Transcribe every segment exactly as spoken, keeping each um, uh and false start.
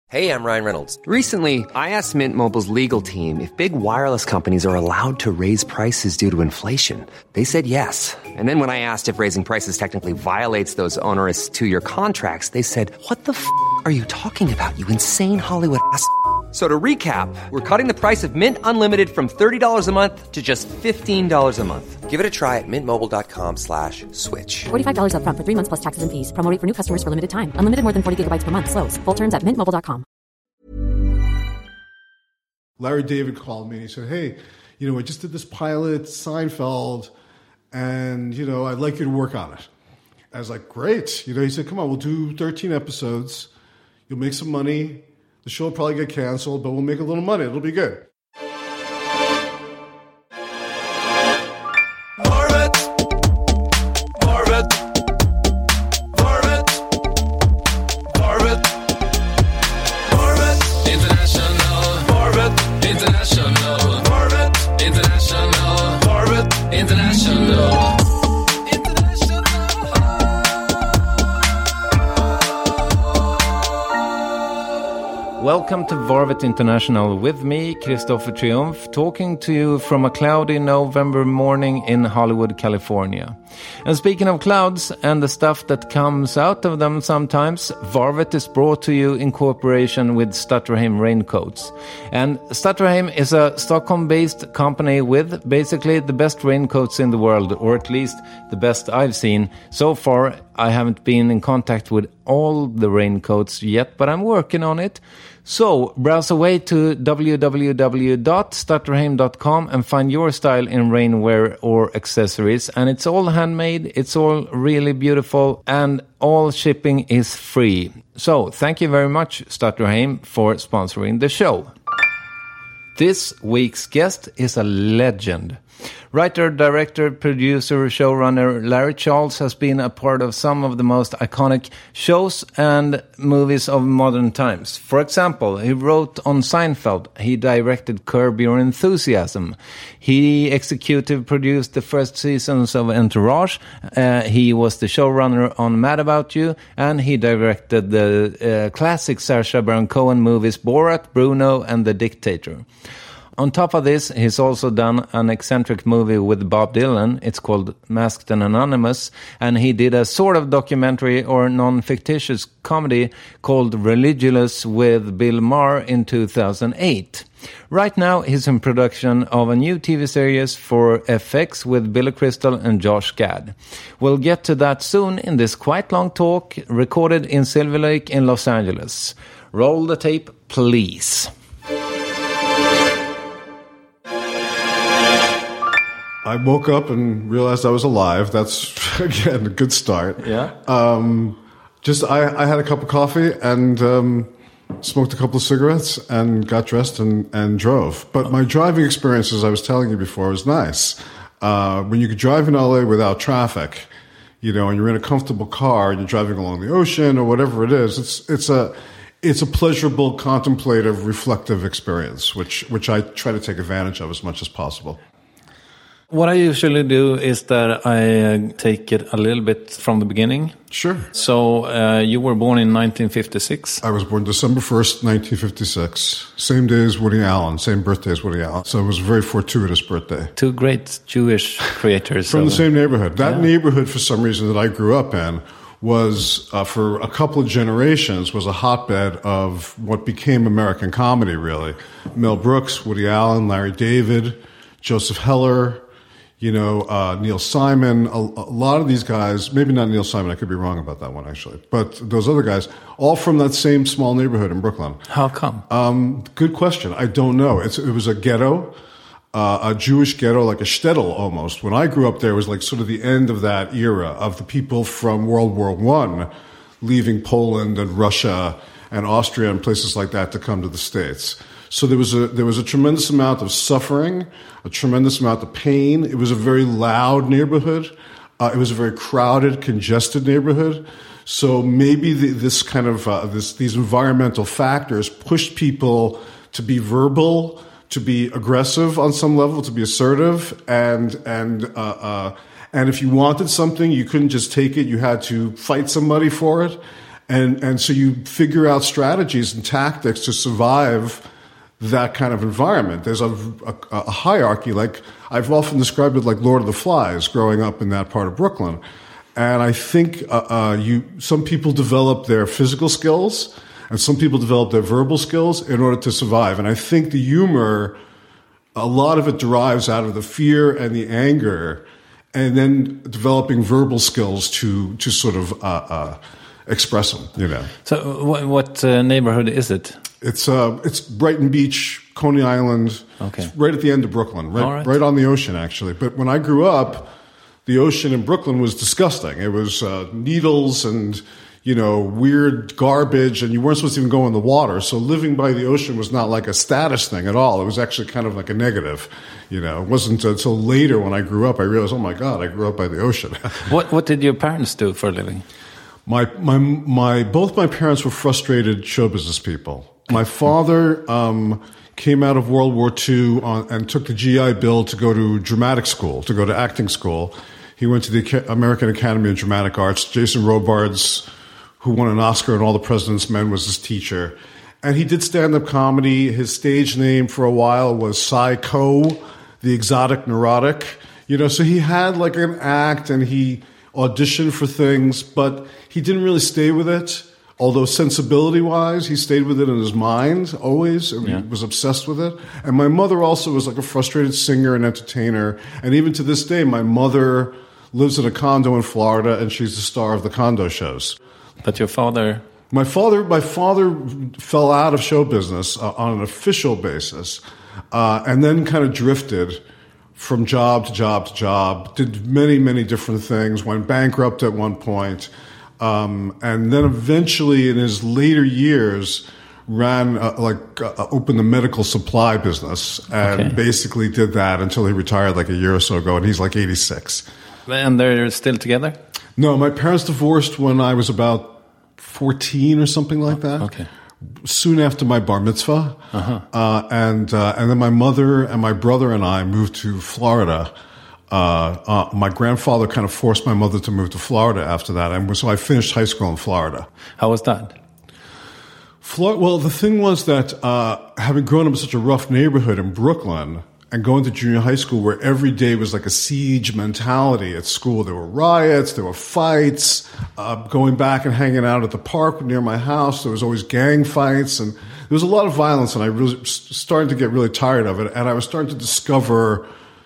Hey, I'm Ryan Reynolds. Recently, I asked Mint Mobile's legal team if big wireless companies are allowed to raise prices due to inflation. They said yes. And then when I asked if raising prices technically violates those onerous two-year contracts, they said, what the f*** are you talking about, you insane Hollywood ass f- So to recap, we're cutting the price of Mint Unlimited from thirty dollars a month to just fifteen dollars a month. Give it a try at mintmobile.com slash switch. forty-five dollars up front for three months plus taxes and fees. Promo rate for new customers for limited time. Unlimited more than forty gigabytes per month. Slows full terms at mint mobile dot com. Larry David called me and he said, hey, you know, I just did this pilot, Seinfeld, and, you know, I'd like you to work on it. I was like, great. You know, he said, come on, we'll do thirteen episodes. You'll make some money. The show will probably get canceled, but we'll make a little money. It'll be good. Varvet, Varvet, Varvet, Varvet, Varvet, International, Varvet, International, Varvet, International, Varvet, International. Welcome to Varvet International with me, Christopher Triumph, talking to you from a cloudy November morning in Hollywood, California. And speaking of clouds and the stuff that comes out of them sometimes, Varvet is brought to you in cooperation with Stutterheim Raincoats. And Stutterheim is a Stockholm-based company with basically the best raincoats in the world, or at least the best I've seen. So far, I haven't been in contact with all the raincoats yet, but I'm working on it. So, browse away to w w w dot stutterheim dot com and find your style in rainwear or accessories. And it's all handmade, it's all really beautiful, and all shipping is free. So, thank you very much, Stutterheim, for sponsoring the show. This week's guest is a legend. Writer, director, producer, showrunner Larry Charles has been a part of some of the most iconic shows and movies of modern times. For example, he wrote on Seinfeld. He directed Curb Your Enthusiasm. He executive produced the first seasons of Entourage. Uh, he was the showrunner on Mad About You. And he directed the uh, classic Sacha Baron Cohen movies Borat, Bruno, and The Dictator. On top of this, he's also done an eccentric movie with Bob Dylan. It's called Masked and Anonymous. And he did a sort of documentary or non-fictitious comedy called Religulous with Bill Maher in two thousand eight. Right now, he's in production of a new T V series for F X with Billy Crystal and Josh Gad. We'll get to that soon in this quite long talk recorded in Silver Lake in Los Angeles. Roll the tape, please. I woke up and realized I was alive. That's, again, a good start. Yeah. Um, just, I, I had a cup of coffee and um, smoked a couple of cigarettes and got dressed and, and drove. But my driving experience, as I was telling you before, was nice. Uh, when you could drive in L A without traffic, you know, and you're in a comfortable car and you're driving along the ocean or whatever it is, it's, it's a, it's a pleasurable, contemplative, reflective experience, which, which I try to take advantage of as much as possible. What I usually do is that I uh, take it a little bit from the beginning. Sure. So uh, you were born in nineteen fifty-six. I was born December first, nineteen fifty-six. Same day as Woody Allen, same birthday as Woody Allen. So it was a very fortuitous birthday. Two great Jewish creators. From of, the same neighborhood. That yeah. neighborhood, for some reason, that I grew up in was, uh, for a couple of generations, was a hotbed of what became American comedy, really. Mel Brooks, Woody Allen, Larry David, Joseph Heller, you know, uh, Neil Simon, a, a lot of these guys, maybe not Neil Simon, I could be wrong about that one actually, but those other guys, all from that same small neighborhood in Brooklyn. How come? Um, good question. I don't know. It's, it was a ghetto, uh, a Jewish ghetto, like a shtetl almost. When I grew up there, it was like sort of the end of that era of the people from World War One leaving Poland and Russia and Austria and places like that to come to the States. So there was a there was a tremendous amount of suffering, a tremendous amount of pain. It was a very loud neighborhood. Uh, it was a very crowded, congested neighborhood. So maybe the, this kind of uh, this these environmental factors pushed people to be verbal, to be aggressive on some level, to be assertive, and and uh, uh, and if you wanted something, you couldn't just take it. You had to fight somebody for it. And, and so you figure out strategies and tactics to survive that kind of environment. There's a, a, a hierarchy, like I've often described it like Lord of the Flies, growing up in that part of Brooklyn. And I think uh, uh, you some people develop their physical skills, and some people develop their verbal skills in order to survive. And I think the humor, a lot of it derives out of the fear and the anger, and then developing verbal skills to to sort of uh, uh, express them. You know. So, what, what uh, neighborhood is it? It's uh, it's Brighton Beach, Coney Island. Okay. It's right at the end of Brooklyn, right, right. right on the ocean, actually. But when I grew up, the ocean in Brooklyn was disgusting. It was uh, needles and, you know, weird garbage, and you weren't supposed to even go in the water. So living by the ocean was not like a status thing at all. It was actually kind of like a negative. You know, it wasn't until later when I grew up I realized, oh my God, I grew up by the ocean. What What did your parents do for a living? My my my both my parents were frustrated show business people. My father um, came out of World War Two on, and took the G I Bill to go to dramatic school, to go to acting school. He went to the American Academy of Dramatic Arts. Jason Robards, who won an Oscar in All the President's Men, was his teacher. And he did stand-up comedy. His stage name for a while was Psycho, the exotic neurotic. You know, so he had like an act and he auditioned for things, but he didn't really stay with it. Although sensibility-wise, he stayed with it in his mind always. Yeah. He was obsessed with it. And my mother also was like a frustrated singer and entertainer. And even to this day, my mother lives in a condo in Florida, and she's the star of the condo shows. But your father... My father, my father fell out of show business uh, on an official basis, uh, and then kind of drifted from job to job to job, did many, many different things, went bankrupt at one point. Um, and then eventually in his later years ran, uh, like, uh, opened the medical supply business and okay. basically did that until he retired like a year or so ago, and he's like eighty-six. And they're still together? No, my parents divorced when I was about fourteen or something like that. Okay. Soon after my bar mitzvah. Uh-huh. Uh, and, uh, and then my mother and my brother and I moved to Florida. Uh, uh, my grandfather kind of forced my mother to move to Florida after that, and so I finished high school in Florida. How was that? Florida, well, the thing was that uh, having grown up in such a rough neighborhood in Brooklyn and going to junior high school where every day was like a siege mentality at school, there were riots, there were fights, uh, going back and hanging out at the park near my house, there was always gang fights, and there was a lot of violence, and I really started to get really tired of it, and I was starting to discover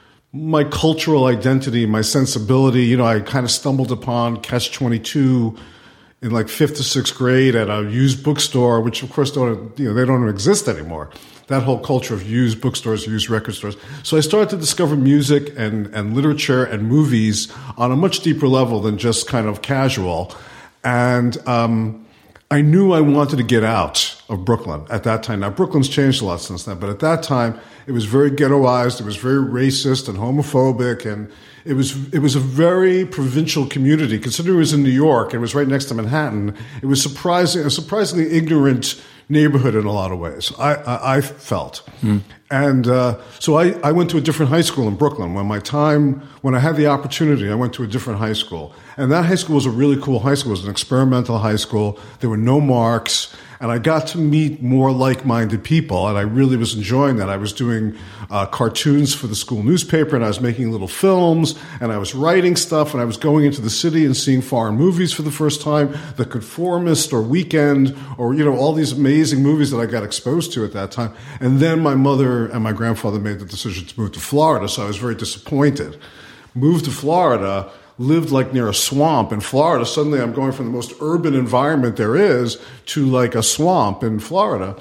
my cultural identity, my sensibility. You know, I kind of stumbled upon Catch twenty-two in like fifth or sixth grade at a used bookstore, which of course don't, you know, they don't exist anymore. That whole culture of used bookstores, used record stores. So I started to discover music and, and literature and movies on a much deeper level than just kind of casual. And um, I knew I wanted to get out of Brooklyn at that time. Now, Brooklyn's changed a lot since then, but at that time, it was very ghettoized. It was very racist and homophobic, and it was it was a very provincial community. Considering it was in New York and it was right next to Manhattan, it was surprising a surprisingly ignorant neighborhood in a lot of ways. I I, I felt, mm. and uh, so I, I went to a different high school in Brooklyn. When my time when I had the opportunity, I went to a different high school, and that high school was a really cool high school. It was an experimental high school. There were no marks. And I got to meet more like-minded people, and I really was enjoying that. I was doing uh, cartoons for the school newspaper, and I was making little films, and I was writing stuff, and I was going into the city and seeing foreign movies for the first time, The Conformist or Weekend, or, you know, all these amazing movies that I got exposed to at that time. And then my mother and my grandfather made the decision to move to Florida, so I was very disappointed. Moved to Florida, lived like near a swamp in Florida. Suddenly I'm going from the most urban environment there is to like a swamp in Florida.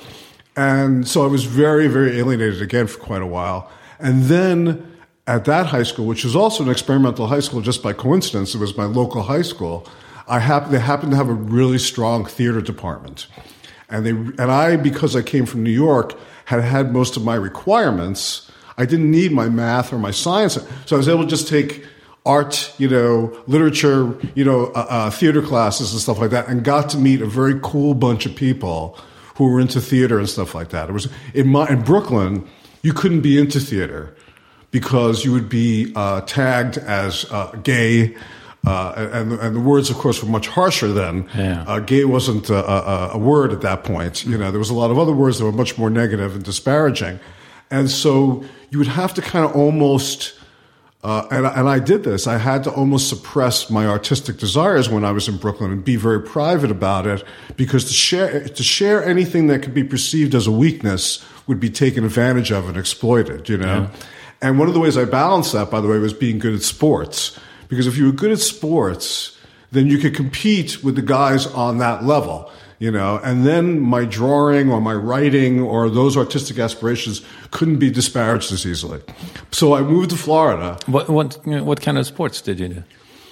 And so I was very, very alienated again for quite a while. And then at that high school, which was also an experimental high school just by coincidence, it was my local high school, I happened, they happened to have a really strong theater department. And they, and I, because I came from New York, had had most of my requirements. I didn't need my math or my science. So I was able to just take art, you know, literature, you know, uh, uh, theater classes and stuff like that, and got to meet a very cool bunch of people who were into theater and stuff like that. It was in my in Brooklyn, you couldn't be into theater because you would be uh, tagged as uh, gay, Uh, and, and the words, of course, were much harsher then. Yeah. Uh, gay wasn't a, a, a word at that point. You know, there was a lot of other words that were much more negative and disparaging. And so you would have to kind of almost, uh, and, and I did this, I had to almost suppress my artistic desires when I was in Brooklyn and be very private about it, because to share, to share anything that could be perceived as a weakness would be taken advantage of and exploited, you know? Yeah. And one of the ways I balanced that, by the way, was being good at sports. Because if you were good at sports, then you could compete with the guys on that level, you know, and then my drawing or my writing or those artistic aspirations couldn't be disparaged as easily. So I moved to Florida. What what what kind of sports did you do?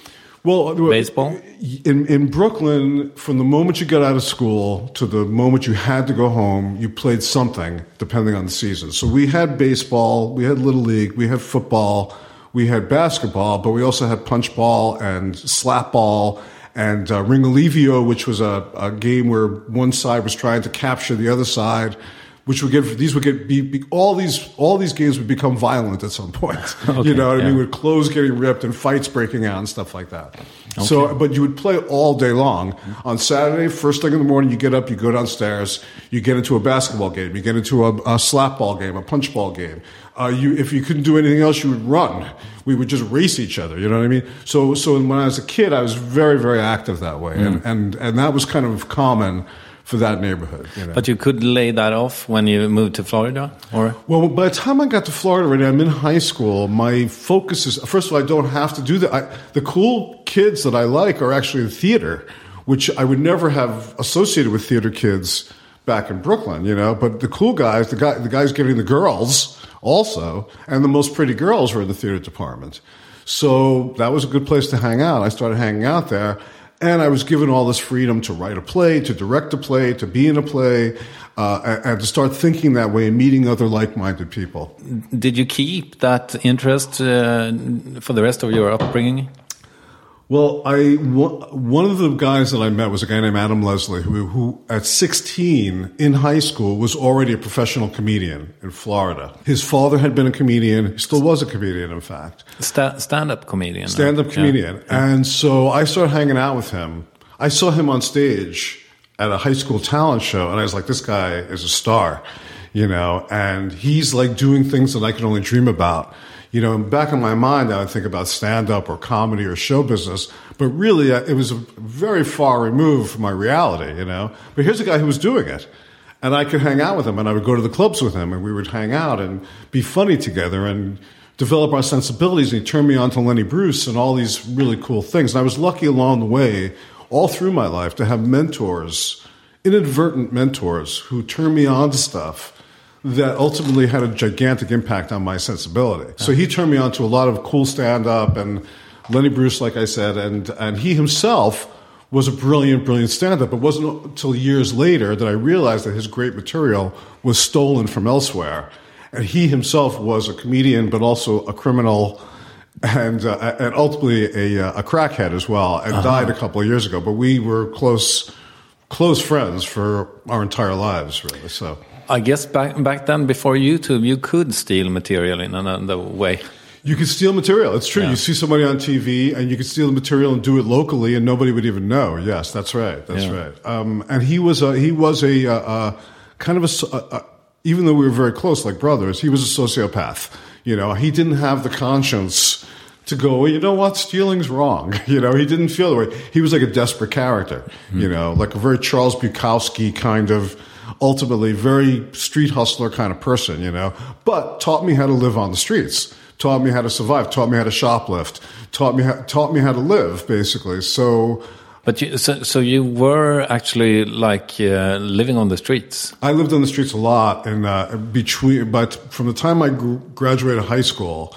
Well, baseball? In in Brooklyn, from the moment you got out of school to the moment you had to go home, you played something, depending on the season. So we had baseball, we had Little League, we had football, we had basketball, but we also had punch ball and slap ball and uh, Ringalivio, which was a, a game where one side was trying to capture the other side, which would get these would get be, be, all these all these games would become violent at some point. Okay, you know what yeah. I mean? With clothes getting ripped and fights breaking out and stuff like that. Okay. So, but you would play all day long. On Saturday, first thing in the morning, you get up, you go downstairs, you get into a basketball game, you get into a, a slap ball game, a punch ball game. Uh, you, if you couldn't do anything else, you would run. We would just race each other. You know what I mean? So, so when I was a kid, I was very, very active that way, mm. and, and and that was kind of common for that neighborhood. You know? But you could lay that off when you moved to Florida, or? Well, by the time I got to Florida, right, I'm in high school. My focus is, first of all, I don't have to do that. I, the cool kids that I like are actually in theater, which I would never have associated with theater kids back in Brooklyn. You know, but the cool guys, the guy, the guys getting the girls. Also, and the most pretty girls were in the theater department. So that was a good place to hang out. I started hanging out there, and I was given all this freedom to write a play, to direct a play, to be in a play, uh, and, and to start thinking that way and meeting other like-minded people. Did you keep that interest uh, for the rest of your upbringing? Well, I one of the guys that I met was a guy named Adam Leslie, who, who at sixteen in high school was already a professional comedian in Florida. His father had been a comedian; he still was a comedian, in fact. Sta- stand-up comedian. Stand-up no? comedian, yeah. And so I started hanging out with him. I saw him on stage at a high school talent show, and I was like, "This guy is a star," you know. And he's like doing things that I could only dream about. You know, back in my mind, I would think about stand-up or comedy or show business, but really it was very far removed from my reality, you know. But here's a guy who was doing it, and I could hang out with him, and I would go to the clubs with him, and we would hang out and be funny together and develop our sensibilities, and he turned me on to Lenny Bruce and all these really cool things. And I was lucky along the way, all through my life, to have mentors, inadvertent mentors, who turned me on to stuff that ultimately had a gigantic impact on my sensibility. So he turned me on to a lot of cool stand-up and Lenny Bruce, like I said, and, and he himself was a brilliant, brilliant stand-up. It wasn't until years later that I realized that his great material was stolen from elsewhere. And he himself was a comedian, but also a criminal and uh, and ultimately a, a crackhead as well, and uh-huh. died a couple of years ago. But we were close, close friends for our entire lives, really, so... I guess back back then, before YouTube, you could steal material in another way. You could steal material. It's true. Yeah. You see somebody on T V, and you could steal the material and do it locally, and nobody would even know. Yes, that's right. That's yeah. right. Um, and he was a he was a, a, a kind of a, a, a even though we were very close, like brothers, he was a sociopath. You know, he didn't have the conscience to go, well, you know what, stealing's wrong. You know, he didn't feel the way. He was like a desperate character. Mm-hmm. You know, like a very Charles Bukowski kind of. Ultimately, very street hustler kind of person, you know, but taught me how to live on the streets, taught me how to survive, taught me how to shoplift, taught me how, taught me how to live, basically. So, but you, so, so you were actually like uh, living on the streets. I lived on the streets a lot, and uh, between, but from the time I gr- graduated high school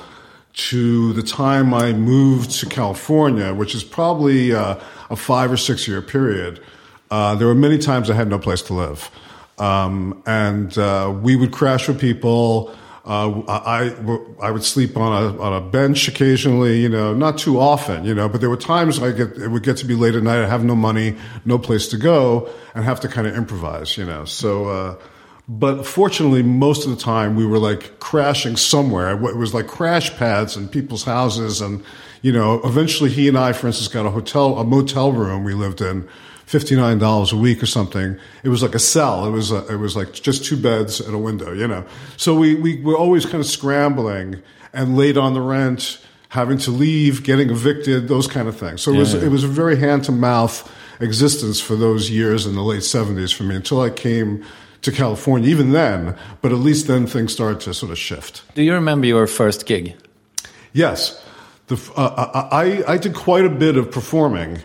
to the time I moved to California, which is probably uh, a five or six year period, uh, there were many times I had no place to live. Um, and, uh, we would crash with people. Uh, I, I would sleep on a, on a bench occasionally, you know, not too often, you know, but there were times I get, it would get to be late at night. I have no money, no place to go, and have to kind of improvise, you know. So, uh, But fortunately, most of the time we were like crashing somewhere. It was like crash pads in people's houses. And, you know, eventually he and I, for instance, got a hotel, a motel room we lived in, fifty-nine dollars a week or something. It was like a cell. It was a, it was like just two beds and a window, you know. So we, we were always kind of scrambling and late on the rent, having to leave, getting evicted, those kind of things. So it was, Yeah. it was a very hand-to-mouth existence for those years in the late seventies for me until I came to California, even then, but at least then things started to sort of shift. Do you remember your first gig? Yes. The, uh, I, I did quite a bit of performing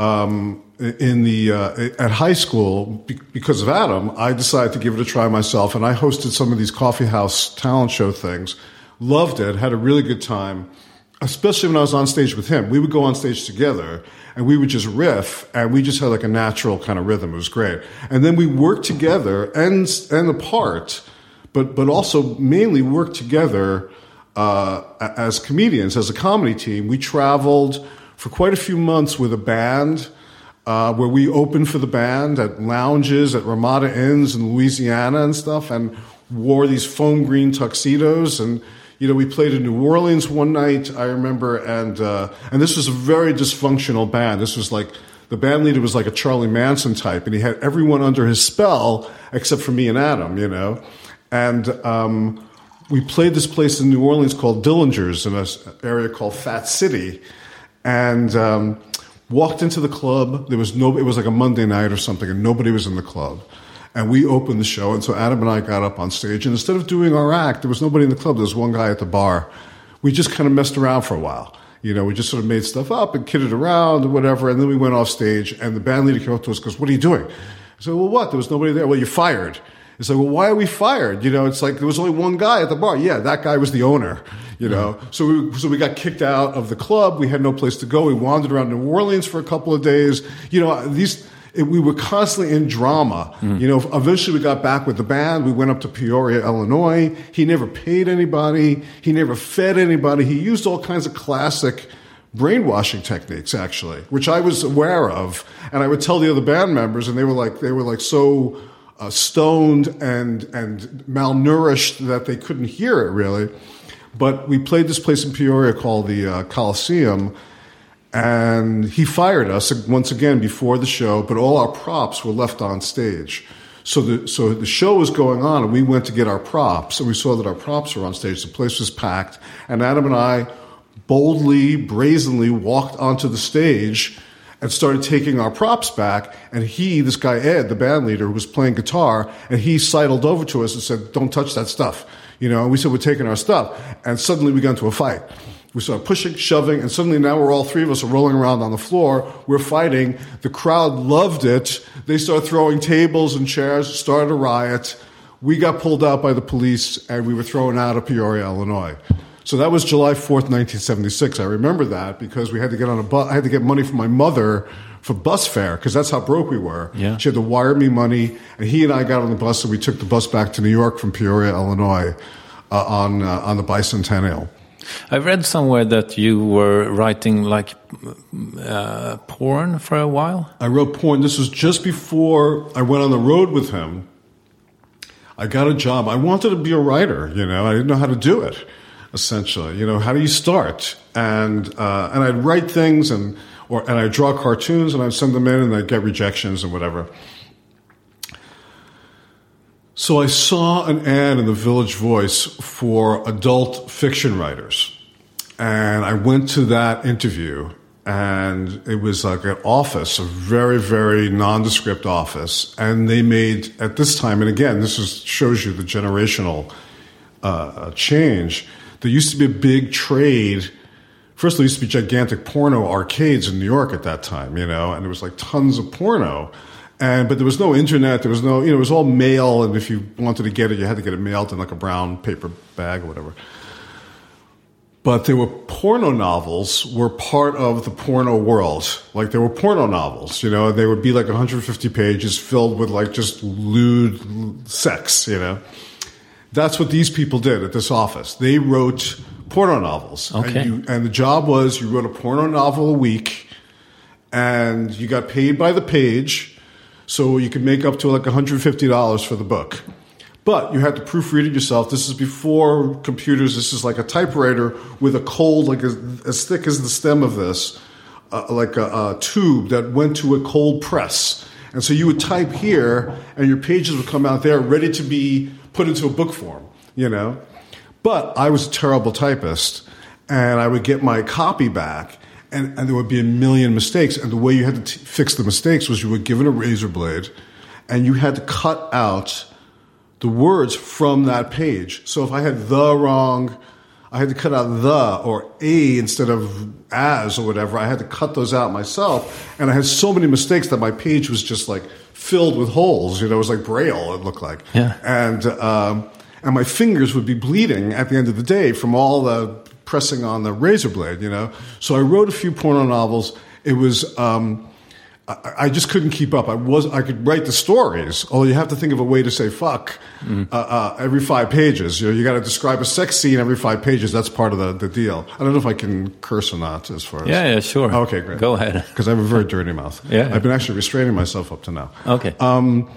um, in the uh, at high school. Because of Adam, I decided to give it a try myself, and I hosted some of these coffee house talent show things. Loved it, had a really good time, especially when I was on stage with him. We would go on stage together, and we would just riff, and we just had like a natural kind of rhythm. It was great. And then we worked together and and apart, but but also mainly worked together uh, as comedians, as a comedy team. We traveled for quite a few months with a band uh, where we opened for the band at lounges, at Ramada Inns in Louisiana and stuff, and wore these foam green tuxedos. And you know, we played in New Orleans one night, I remember, and uh, and this was a very dysfunctional band. This was like, the band leader was like a Charlie Manson type, and he had everyone under his spell except for me and Adam, you know. And um, we played this place in New Orleans called Dillinger's in an area called Fat City, and um, walked into the club. There was no, it was like a Monday night or something, and nobody was in the club. And we opened the show, and so Adam and I got up on stage, and instead of doing our act, there was nobody in the club. There was one guy at the bar. We just kind of messed around for a while. You know, we just sort of made stuff up and kidded around and whatever, and then we went off stage, and the band leader came up to us and goes, "What are you doing?" I said, "Well, what? There was nobody there." "Well, you're fired." It's like, "Well, why are we fired?" You know, it's like, there was only one guy at the bar. Yeah, that guy was the owner, you know. Mm-hmm. So we, so we got kicked out of the club. We had no place to go. We wandered around New Orleans for a couple of days. You know, these... It, we were constantly in drama. Mm. You know, eventually we got back with the band. We went up to Peoria, Illinois. He never paid anybody. He never fed anybody. He used all kinds of classic brainwashing techniques, actually, which I was aware of. And I would tell the other band members, and they were like, they were like so uh, stoned and and malnourished that they couldn't hear it really. But we played this place in Peoria called the uh, Coliseum. And he fired us once again before the show, but all our props were left on stage. So the so the show was going on, and we went to get our props, and we saw that our props were on stage. The place was packed, and Adam and I boldly, brazenly walked onto the stage and started taking our props back. And he, this guy Ed, the band leader, who was playing guitar, and he sidled over to us and said, "Don't touch that stuff." You know, and we said, "We're taking our stuff." And suddenly we got into a fight. We started pushing, shoving, and suddenly now we're all three of us are rolling around on the floor. We're fighting. The crowd loved it. They started throwing tables and chairs, started a riot. We got pulled out by the police, and we were thrown out of Peoria, Illinois. So that was July fourth, nineteen seventy-six. I remember that because we had to get on a bus. I had to get money from my mother for bus fare because that's how broke we were. Yeah. She had to wire me money, and he and I got on the bus, and we took the bus back to New York from Peoria, Illinois, uh, on uh, on the Bicentennial. I read somewhere that you were writing like uh, porn for a while. I wrote porn. This was just before I went on the road with him. I got a job. I wanted to be a writer, you know. I didn't know how to do it, essentially. You know, how do you start? And uh, and I'd write things and or and I'd draw cartoons and I'd send them in and I'd get rejections and whatever. So I saw an ad in the Village Voice for adult fiction writers. And I went to that interview, and it was like an office, a very, very nondescript office. And they made, at this time, and again, this is, shows you the generational uh, change. There used to be a big trade. First, there used to be gigantic porno arcades in New York at that time, you know, and there was like tons of porno. And, but there was no internet, there was no, you know, it was all mail, and if you wanted to get it, you had to get it mailed in like a brown paper bag or whatever. But there were porno novels were part of the porno world. Like there were porno novels, you know, and they would be like one hundred fifty pages filled with like just lewd sex, you know. That's what these people did at this office. They wrote porno novels. Okay. And, you, and the job was you wrote a porno novel a week, and you got paid by the page. So you could make up to like one hundred fifty dollars for the book. But you had to proofread it yourself. This is before computers. This is like a typewriter with a cold, like a, as thick as the stem of this, uh, like a, a tube that went to a cold press. And so you would type here, and your pages would come out there ready to be put into a book form, you know. But I was a terrible typist, and I would get my copy back, and, and there would be a million mistakes. And the way you had to t- fix the mistakes was you were given a razor blade, and you had to cut out the words from that page. So if I had the wrong, I had to cut out the or a instead of as or whatever. I had to cut those out myself. And I had so many mistakes that my page was just like filled with holes. You know, it was like Braille, it looked like. Yeah. And, um, and my fingers would be bleeding at the end of the day from all the pressing on the razor blade, you know. So I wrote a few porno novels. It was, um, I just couldn't keep up. I was I could write the stories, although you have to think of a way to say fuck mm. uh, uh, every five pages. You know, you got to describe a sex scene every five pages. That's part of the, the deal. I don't know if I can curse or not as far as... Yeah, yeah, sure. Okay, great. Go ahead. Because I have a very dirty mouth. Yeah. I've been actually restraining myself up to now. Okay. Um,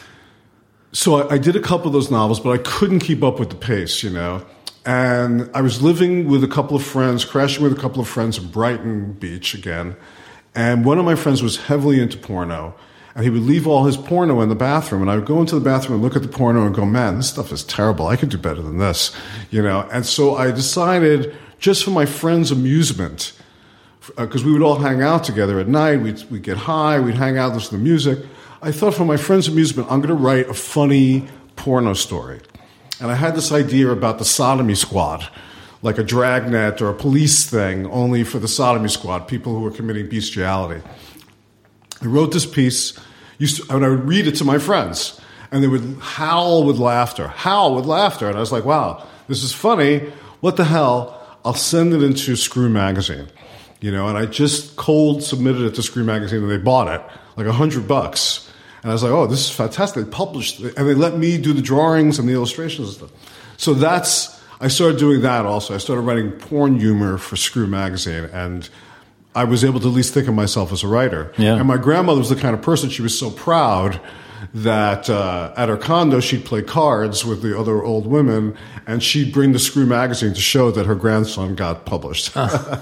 so I, I did a couple of those novels, but I couldn't keep up with the pace, you know. And I was living with a couple of friends, crashing with a couple of friends in Brighton Beach again. And one of my friends was heavily into porno, and he would leave all his porno in the bathroom, and I would go into the bathroom and look at the porno and go, man, this stuff is terrible. I could do better than this, you know. And so I decided, just for my friends' amusement, because uh, we would all hang out together at night, we'd, we'd get high, we'd hang out, listen to music. I thought, for my friends' amusement, I'm going to write a funny porno story. And I had this idea about the sodomy squad, like a dragnet or a police thing, only for the sodomy squad, people who were committing bestiality. I wrote this piece, used to, and I would read it to my friends, and they would howl with laughter, howl with laughter. And I was like, wow, this is funny. What the hell? I'll send it into Screw Magazine. You know, and I just cold submitted it to Screw Magazine, and they bought it, like a hundred bucks. And I was like, oh, this is fantastic. They published it, and they let me do the drawings and the illustrations and stuff. So that's... I started doing that also. I started writing porn humor for Screw Magazine, and I was able to at least think of myself as a writer. Yeah. And my grandmother was the kind of person, she was so proud that uh, at her condo she'd play cards with the other old women, and she'd bring the Screw Magazine to show that her grandson got published.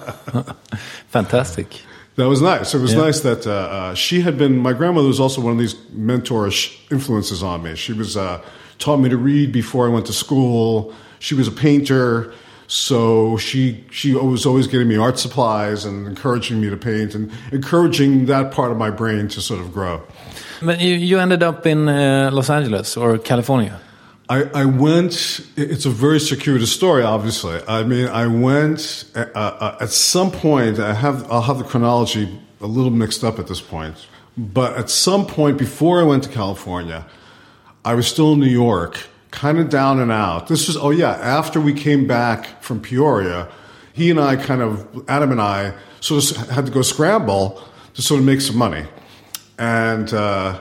Fantastic. That was nice. It was yeah. nice that uh, uh, she had been, my grandmother was also one of these mentorish influences on me. She was uh, taught me to read before I went to school. She was a painter, so she she was always getting me art supplies and encouraging me to paint and encouraging that part of my brain to sort of grow. But you, you ended up in uh, Los Angeles or California? I, I went, it's a very circuitous story, obviously. I mean, I went, uh, uh, at some point, I have, I'll have the chronology a little mixed up at this point, but at some point before I went to California, I was still in New York, kind of down and out. This was, oh yeah, after we came back from Peoria, he and I kind of, Adam and I, sort of had to go scramble to sort of make some money. And uh,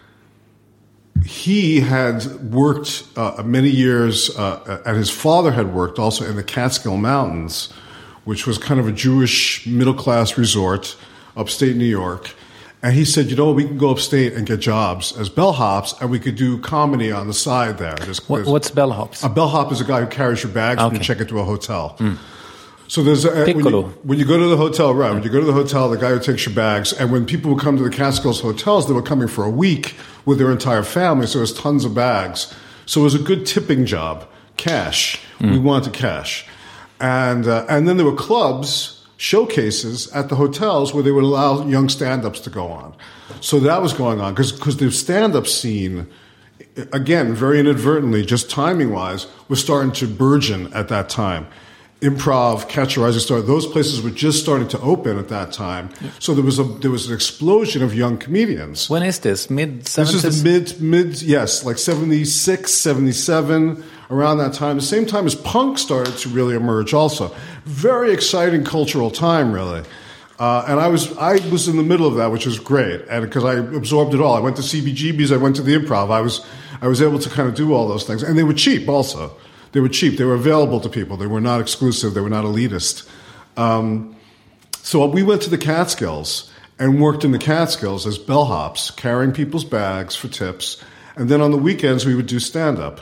he had worked uh, many years, uh, and his father had worked also in the Catskill Mountains, which was kind of a Jewish middle-class resort upstate New York. And he said, you know, we can go upstate and get jobs as bellhops, and we could do comedy on the side there. There's, what, there's, what's bellhops? A bellhop is a guy who carries your bags okay. when you check into a hotel. Mm. So there's a, when, Piccolo. you, when you go to the hotel, right, when you go to the hotel, the guy who takes your bags, and when people would come to the Catskills hotels, they were coming for a week with their entire family, so there's tons of bags. So it was a good tipping job, cash. Mm. We wanted cash. And, uh, and then there were clubs, showcases at the hotels where they would allow young stand-ups to go on. So that was going on because because the stand-up scene, again, very inadvertently, just timing-wise, was starting to burgeon at that time. Improv, Catch a Rising Star, those places were just starting to open at that time. Yeah. So there was a there was an explosion of young comedians. When is this? Mid seventies? This is the mid mid yes, like seventy-six, seventy-seven, around that time. The same time as punk started to really emerge also. Very exciting cultural time, really. Uh, and I was I was in the middle of that, which was great, and because I absorbed it all. I went to C B G B's, I went to the Improv. I was I was able to kind of do all those things, and they were cheap also. They were cheap. They were available to people. They were not exclusive. They were not elitist. Um, so we went to the Catskills and worked in the Catskills as bellhops, carrying people's bags for tips. And then on the weekends, we would do stand-up.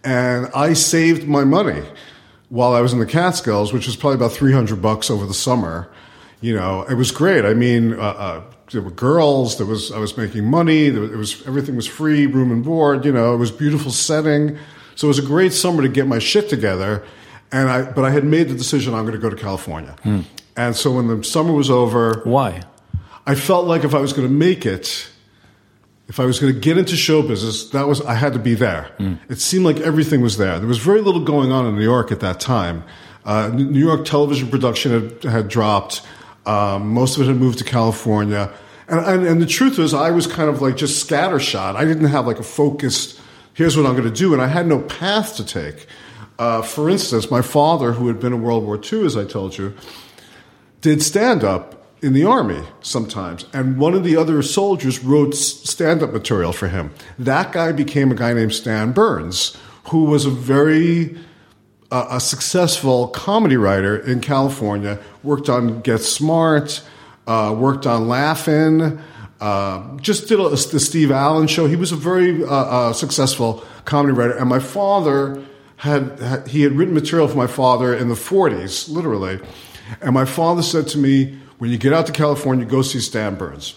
And I saved my money while I was in the Catskills, which was probably about three hundred bucks over the summer. You know, it was great. I mean, uh, uh, there were girls. There was I was making money. There was, it was everything was free, room and board. You know, it was a beautiful setting. So it was a great summer to get my shit together. And I, but I had made the decision I'm going to go to California. Hmm. And so when the summer was over, why? I felt like if I was going to make it, if I was going to get into show business, that was I had to be there. Hmm. It seemed like everything was there. There was very little going on in New York at that time. Uh, New York television production had, had dropped. Um, most of it had moved to California. And, and, and the truth was, I was kind of like just scattershot. I didn't have like a focused, here's what I'm going to do. And I had no path to take. Uh, for instance, my father, who had been in World War Two, as I told you, did stand-up in the Army sometimes. And one of the other soldiers wrote stand-up material for him. That guy became a guy named Stan Burns, who was a very uh, a successful comedy writer in California, worked on Get Smart, uh, worked on Laugh-In, uh, just did a, the Steve Allen show. He was a very uh, uh, successful comedy writer. And my father... Had, had he had written material for my father in the forties, literally, and my father said to me, "When you get out to California, go see Stan Burns."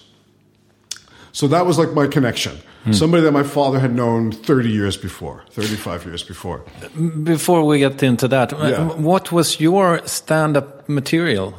So that was like my connection. Hmm. Somebody that my father had known thirty years before, thirty-five years before. Before we get into that, yeah. What was your stand-up material?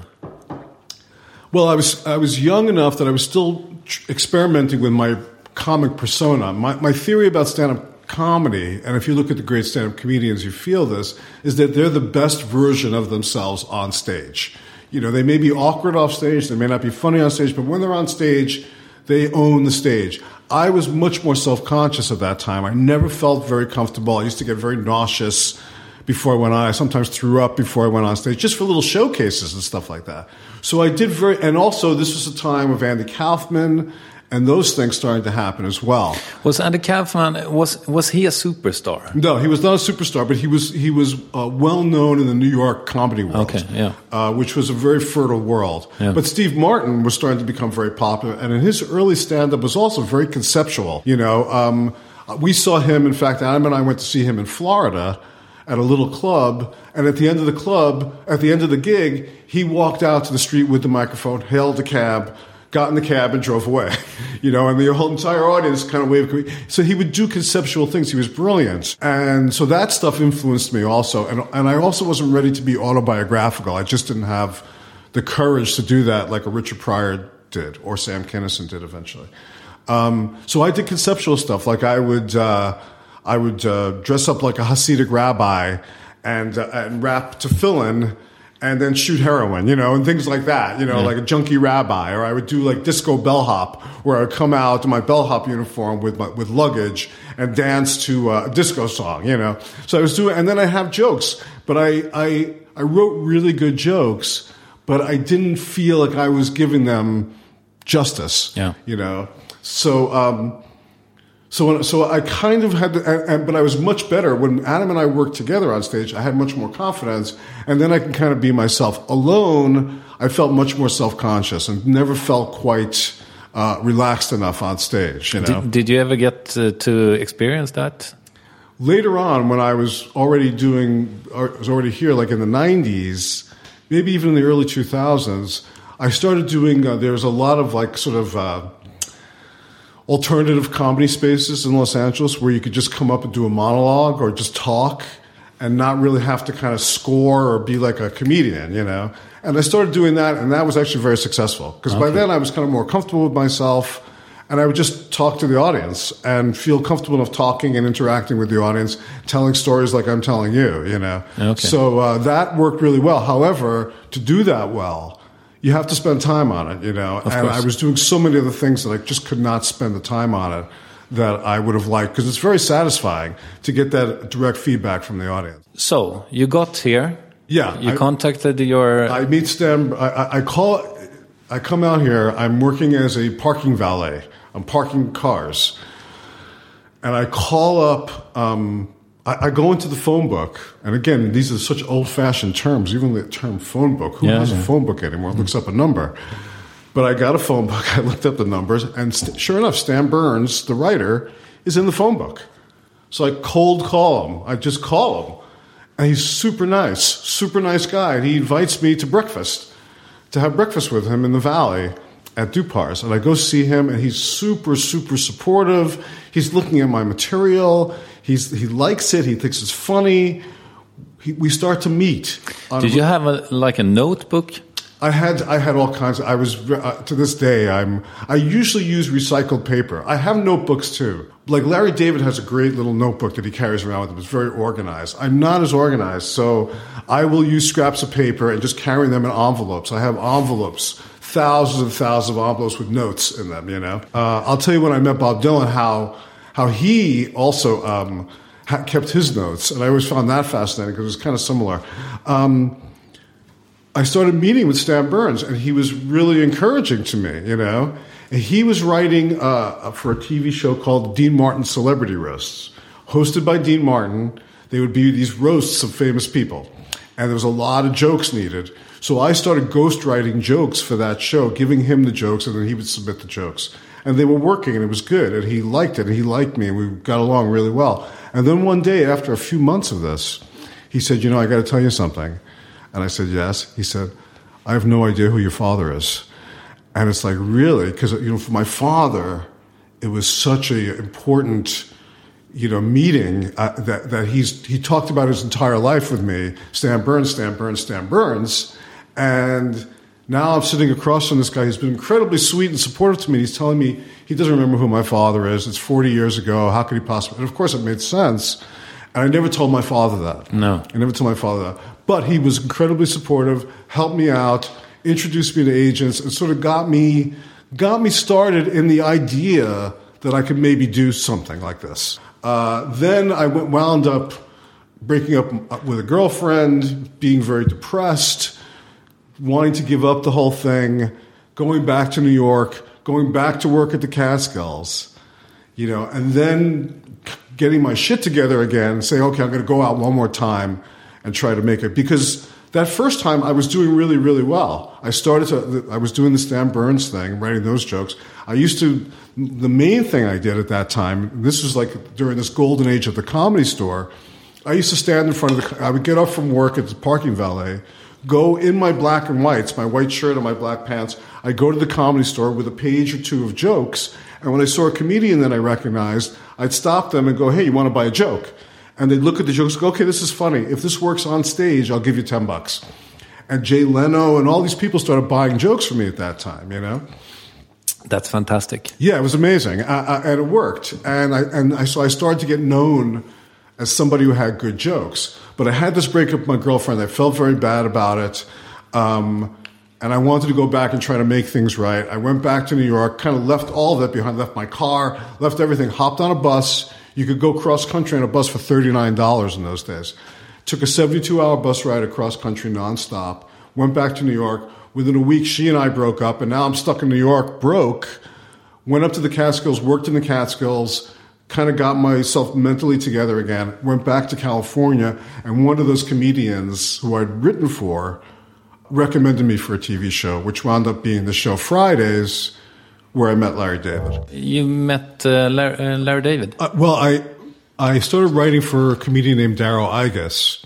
Well, I was I was young enough that I was still tr- experimenting with my comic persona. My my theory about stand-up comedy, and if you look at the great stand-up comedians, you feel this, is that they're the best version of themselves on stage. You know, they may be awkward off stage, they may not be funny on stage, but when they're on stage, they own the stage. I was much more self-conscious at that time. I never felt very comfortable. I used to get very nauseous before I went on. I sometimes threw up before I went on stage, just for little showcases and stuff like that. So I did very, and also this was a time of Andy Kaufman, and those things starting to happen as well. Was Andy Kaufman, was was he a superstar? No, he was not a superstar, but he was he was uh, well known in the New York comedy world, okay, yeah. uh, which was a very fertile world. Yeah. But Steve Martin was starting to become very popular, and in his early stand-up was also very conceptual. You know, um, we saw him, in fact, Adam and I went to see him in Florida at a little club, and at the end of the club, at the end of the gig, he walked out to the street with the microphone, hailed a cab, got in the cab and drove away, you know, and the whole entire audience kind of waved. So he would do conceptual things. He was brilliant. And so that stuff influenced me also. And, and I also wasn't ready to be autobiographical. I just didn't have the courage to do that like a Richard Pryor did or Sam Kinison did eventually. Um, so I did conceptual stuff. Like I would, uh, I would uh, dress up like a Hasidic rabbi and, uh, and rap tefillin and then shoot heroin, you know, and things like that, you know, yeah. like a junkie rabbi. Or I would do like disco bellhop, where I would come out in my bellhop uniform with my, with luggage and dance to uh, a disco song, you know. So I was doing, and then I have jokes, but I, I, I wrote really good jokes, but I didn't feel like I was giving them justice, yeah. you know. So, um, So, when, so I kind of had, to, and, and, but I was much better when Adam and I worked together on stage. I had much more confidence, and then I can kind of be myself. Alone, I felt much more self-conscious and never felt quite uh, relaxed enough on stage. You know? Did, did you ever get uh, to experience that? Later on, when I was already doing, I was already here, like in the nineties, maybe even in the early two thousands, I started doing. Uh, there was a lot of like sort of. Uh, alternative comedy spaces in Los Angeles where you could just come up and do a monologue or just talk and not really have to kind of score or be like a comedian, you know. And I started doing that, and that was actually very successful because okay. by then I was kind of more comfortable with myself, and I would just talk to the audience and feel comfortable enough talking and interacting with the audience, telling stories like I'm telling you, you know. Okay. So uh, that worked really well. However, to do that well, you have to spend time on it, you know. Of and course. I was doing so many other things that I just could not spend the time on it that I would have liked, because it's very satisfying to get that direct feedback from the audience. So you got here. Yeah. You I, contacted your... I meet Stan. I, I call... I come out here. I'm working as a parking valet. I'm parking cars. And I call up... Um, I, I go into the phone book, and again, these are such old-fashioned terms. Even the term phone book. Who yeah, has yeah. a phone book anymore? It looks up a number. But I got a phone book. I looked up the numbers, and st- sure enough, Stan Burns, the writer, is in the phone book. So I cold call him. I just call him. And he's super nice, super nice guy. And he invites me to breakfast, to have breakfast with him in the Valley at Dupar's. And I go see him, and he's super, super supportive. He's looking at my material. He's He likes it. He thinks it's funny. He, we start to meet. Did you have a, like a notebook? I had I had all kinds of, I was, uh, to this day, I'm, I usually use recycled paper. I have notebooks too. Like Larry David has a great little notebook that he carries around with him. It's very organized. I'm not as organized, so I will use scraps of paper and just carry them in envelopes. I have envelopes, thousands and thousands of envelopes with notes in them, you know. Uh, I'll tell you when I met Bob Dylan how, how he also um, ha- kept his notes, and I always found that fascinating because it was kind of similar. Um, I started meeting with Stan Burns, and he was really encouraging to me, you know. And he was writing uh, for a T V show called Dean Martin Celebrity Roasts. Hosted by Dean Martin, they would be these roasts of famous people. And there was a lot of jokes needed. So I started ghostwriting jokes for that show, giving him the jokes, and then he would submit the jokes. And they were working, and it was good, and he liked it, and he liked me, and we got along really well. And then one day, after a few months of this, he said, you know, I got to tell you something. And I said, yes. He said, I have no idea who your father is. And it's like, really? Because, you know, for my father, it was such an important, you know, meeting uh, that, that he's he talked about his entire life with me, Stan Burns, Stan Burns, Stan Burns. And now I'm sitting across from this guy who's been incredibly sweet and supportive to me. He's telling me he doesn't remember who my father is. It's forty years ago. How could he possibly? And, of course, it made sense. And I never told my father that. No. I never told my father that. But he was incredibly supportive, helped me out, introduced me to agents, and sort of got me got me started in the idea that I could maybe do something like this. Uh, then I went, wound up breaking up with a girlfriend, being very depressed, wanting to give up the whole thing, going back to New York, going back to work at the Catskills, you know, and then getting my shit together again and saying, okay, I'm going to go out one more time and try to make it. Because that first time I was doing really, really well. I started to, I was doing the Stan Burns thing, writing those jokes. I used to, the main thing I did at that time, this was like during this golden age of the Comedy Store, I used to stand in front of the, I would get up from work at the parking valet, go in my black and whites, my white shirt and my black pants, I'd go to the Comedy Store with a page or two of jokes, and when I saw a comedian that I recognized, I'd stop them and go, hey, you want to buy a joke? And they'd look at the jokes and go, okay, this is funny. If this works on stage, I'll give you ten bucks. And Jay Leno and all these people started buying jokes from me at that time, you know? That's fantastic. Yeah, it was amazing. I, I, and it worked. And I, and I, so I started to get known as somebody who had good jokes. But I had this breakup with my girlfriend. I felt very bad about it. Um, and I wanted to go back and try to make things right. I went back to New York, kind of left all of that behind, left my car, left everything, hopped on a bus. You could go cross-country on a bus for thirty-nine dollars in those days. Took a seventy-two hour bus ride across country nonstop. Went back to New York. Within a week, she and I broke up, and now I'm stuck in New York, broke. Went up to the Catskills, worked in the Catskills, kind of got myself mentally together again. Went back to California, and one of those comedians who I'd written for recommended me for a T V show, which wound up being the show Fridays, where I met Larry David. You met uh, Larry, uh, Larry David? Uh, well, I I started writing for a comedian named Darryl Igus.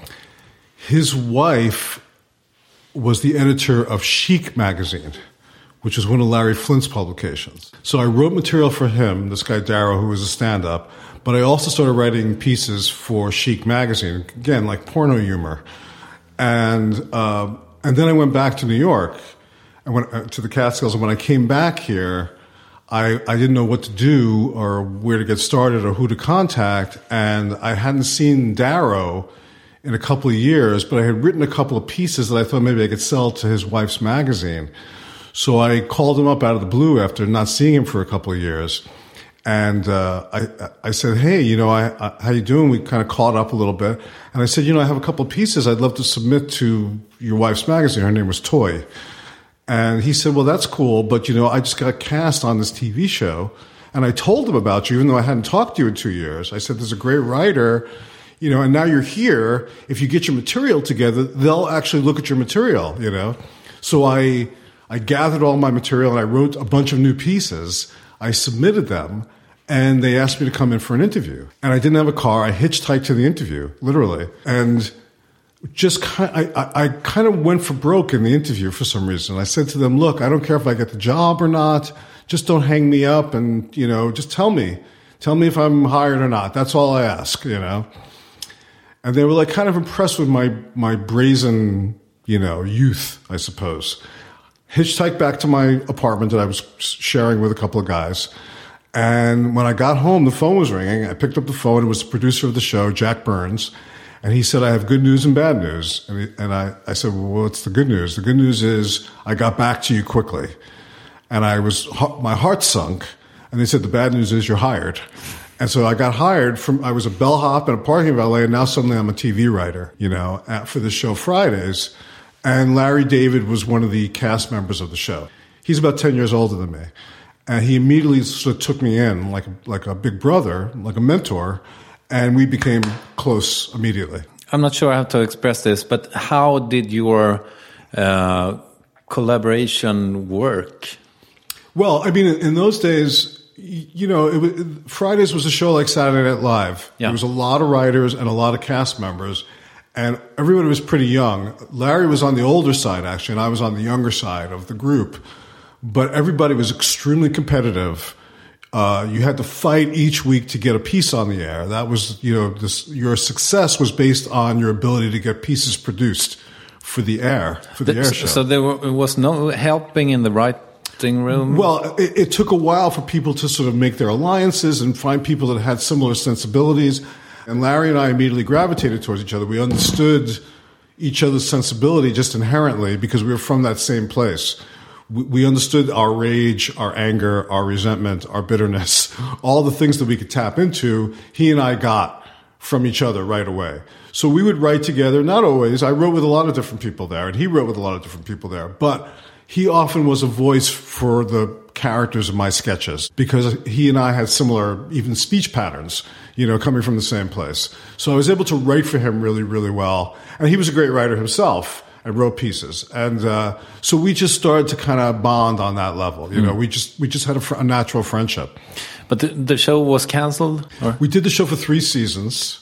His wife was the editor of Chic magazine, which is one of Larry Flint's publications. So I wrote material for him, this guy Darryl, who was a stand-up, but I also started writing pieces for Chic magazine, again, like porno humor. And uh, and then I went back to New York, I went uh, to the Catskills, and when I came back here, I, I didn't know what to do or where to get started or who to contact, and I hadn't seen Darrow in a couple of years, but I had written a couple of pieces that I thought maybe I could sell to his wife's magazine. So I called him up out of the blue after not seeing him for a couple of years, and uh, I, I said, hey, you know, I, I, how you doing? We kind of caught up a little bit, and I said, you know, I have a couple of pieces I'd love to submit to your wife's magazine. Her name was Toy. And he said, well, that's cool, but, you know, I just got cast on this T V show. And I told him about you, even though I hadn't talked to you in two years. I said, there's a great writer, you know, and now you're here. If you get your material together, they'll actually look at your material, you know. So I I gathered all my material, and I wrote a bunch of new pieces. I submitted them, and they asked me to come in for an interview. And I didn't have a car. I hitchhiked to the interview, literally. And just kind I, I, I kind of went for broke in the interview for some reason. I said to them, look, I don't care if I get the job or not. Just don't hang me up and, you know, just tell me. Tell me if I'm hired or not. That's all I ask, you know. And they were like kind of impressed with my, my brazen, you know, youth, I suppose. Hitchhiked back to my apartment that I was sharing with a couple of guys. And when I got home, the phone was ringing. I picked up the phone. It was the producer of the show, Jack Burns. And he said, I have good news and bad news. And, he, and I, I said, well, what's the good news? The good news is I got back to you quickly. And I was, my heart sunk. And they said, the bad news is you're hired. And so I got hired from, I was a bellhop and a parking valet, and now suddenly I'm a T V writer, you know, at, for the show Fridays. And Larry David was one of the cast members of the show. He's about ten years older than me. And he immediately sort of took me in like, like a big brother, like a mentor, and we became close immediately. I'm not sure how to express this, but how did your uh, collaboration work? Well, I mean, in, in those days, you know, it was, Fridays was a show like Saturday Night Live. Yeah. There was a lot of writers and a lot of cast members, and everybody was pretty young. Larry was on the older side, actually, and I was on the younger side of the group. But everybody was extremely competitive. Uh, you had to fight each week to get a piece on the air. That was, you know, this, your success was based on your ability to get pieces produced for the air, for the, the air show. So there was no helping in the right room? Well, it, it took a while for people to sort of make their alliances and find people that had similar sensibilities. And Larry and I immediately gravitated towards each other. We understood each other's sensibility just inherently because we were from that same place. We, we understood our rage, our anger, our resentment, our bitterness, all the things that we could tap into, he and I got from each other right away. So we would write together, not always. I wrote with a lot of different people there, and he wrote with a lot of different people there. But he often was a voice for the characters of my sketches because he and I had similar, even speech patterns, you know, coming from the same place. So I was able to write for him really, really well. And he was a great writer himself and wrote pieces. And uh, so we just started to kind of bond on that level. You mm. know, we just we just had a, fr- a natural friendship. But the, the show was canceled? Or? We did the show for three seasons.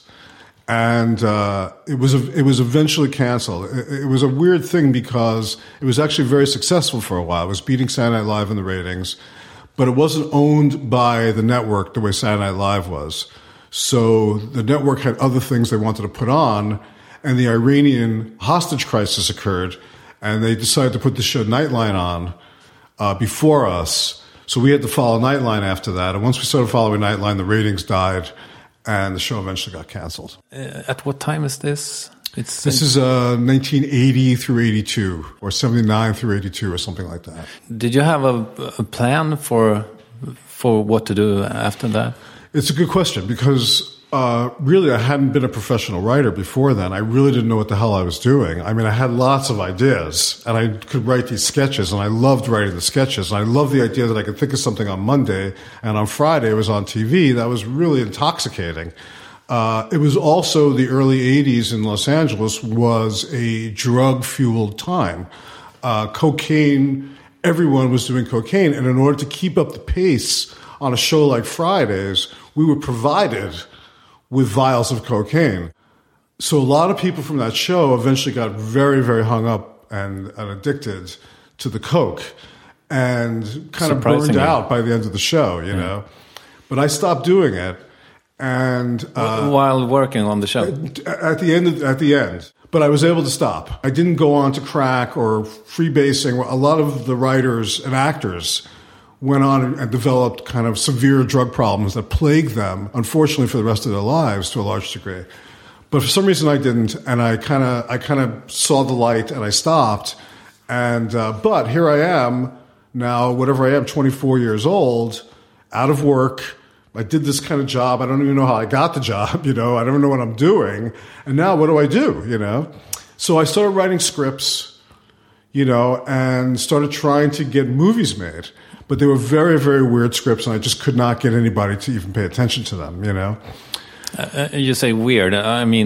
And uh, it was it was eventually canceled. It, it was a weird thing because it was actually very successful for a while. It was beating Saturday Night Live in the ratings, but it wasn't owned by the network the way Saturday Night Live was. So the network had other things they wanted to put on, and the Iranian hostage crisis occurred, and they decided to put the show Nightline on uh, before us. So we had to follow Nightline after that. And once we started following Nightline, the ratings died. And the show eventually got canceled. Uh, at what time is this? It's this is uh, nineteen eighty through eighty-two, or seventy-nine through eighty-two, or something like that. Did you have a, a plan for for what to do after that? It's a good question because uh, really I hadn't been a professional writer before then. I really didn't know what the hell I was doing. I mean, I had lots of ideas, and I could write these sketches, and I loved writing the sketches. And I loved the idea that I could think of something on Monday, and on Friday it was on T V. That was really intoxicating. Uh, it was also the early eighties in Los Angeles was a drug-fueled time. Uh, cocaine, everyone was doing cocaine, and in order to keep up the pace on a show like Fridays, we were provided with vials of cocaine. So a lot of people from that show eventually got very, very hung up and, and addicted to the coke and kind of burned out by the end of the show, you yeah. know. But I stopped doing it. And uh, while working on the show? At the end, of, at the end. But I was able to stop. I didn't go on to crack or freebasing. A lot of the writers and actors went on and developed kind of severe drug problems that plagued them, unfortunately, for the rest of their lives to a large degree. But for some reason I didn't, and I kind of I kind of saw the light and I stopped. And uh, but here I am now, whatever I am, twenty-four years old, out of work. I did this kind of job. I don't even know how I got the job, you know. I don't know what I'm doing. And now what do I do, you know? So I started writing scripts, you know, and started trying to get movies made. But they were very, very weird scripts, and I just could not get anybody to even pay attention to them, you know? Uh, you say weird. I mean,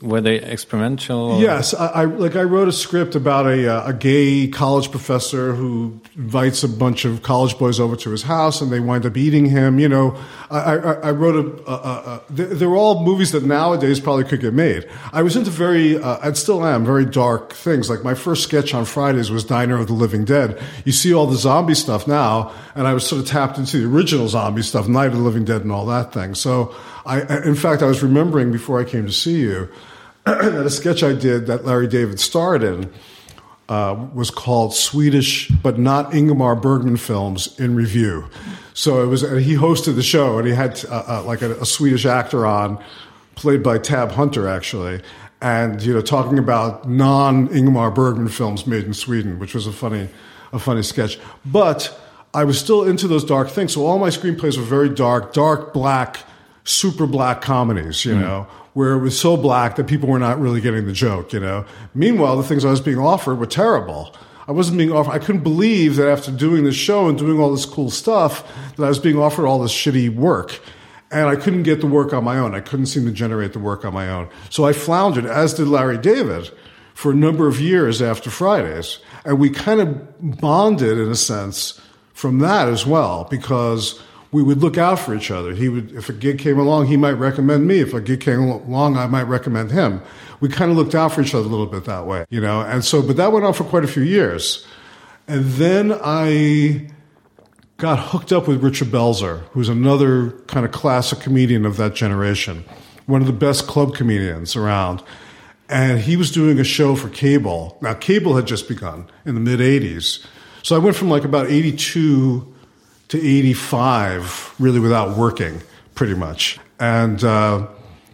were they experimental? Or? Yes, I, I like I wrote a script about a uh, a gay college professor who invites a bunch of college boys over to his house, and they wind up eating him. You know, I, I, I wrote a, a, a, a. They're all movies that nowadays probably could get made. I was into very, uh, and still am, very dark things. Like my first sketch on Fridays was Diner of the Living Dead. You see all the zombie stuff now, and I was sort of tapped into the original zombie stuff, Night of the Living Dead, and all that thing. So, I, in fact, I was remembering before I came to see you. That a sketch I did that Larry David starred in uh, was called Swedish but not Ingmar Bergman Films in Review. So it was, and he hosted the show, and he had uh, uh, like a, a Swedish actor on, played by Tab Hunter actually, and you know talking about non-Ingmar Bergman films made in Sweden, which was a funny, a funny sketch. But I was still into those dark things, so all my screenplays were very dark, dark black, super black comedies, you mm. know. Where it was so black that people were not really getting the joke, you know. Meanwhile, the things I was being offered were terrible. I wasn't being offered, I couldn't believe that after doing this show and doing all this cool stuff, that I was being offered all this shitty work. And I couldn't get the work on my own. I couldn't seem to generate the work on my own. So I floundered, as did Larry David, for a number of years after Fridays. And we kind of bonded, in a sense, from that as well, because we would look out for each other. He would, if a gig came along, he might recommend me. If a gig came along, I might recommend him. We kind of looked out for each other a little bit that way, you know. And so, but that went on for quite a few years. And then I got hooked up with Richard Belzer, who's another kind of classic comedian of that generation, one of the best club comedians around. And he was doing a show for cable. Now, cable had just begun in the mid eighties. So I went from like about eighty-two to eighty-five, really without working, pretty much. And uh,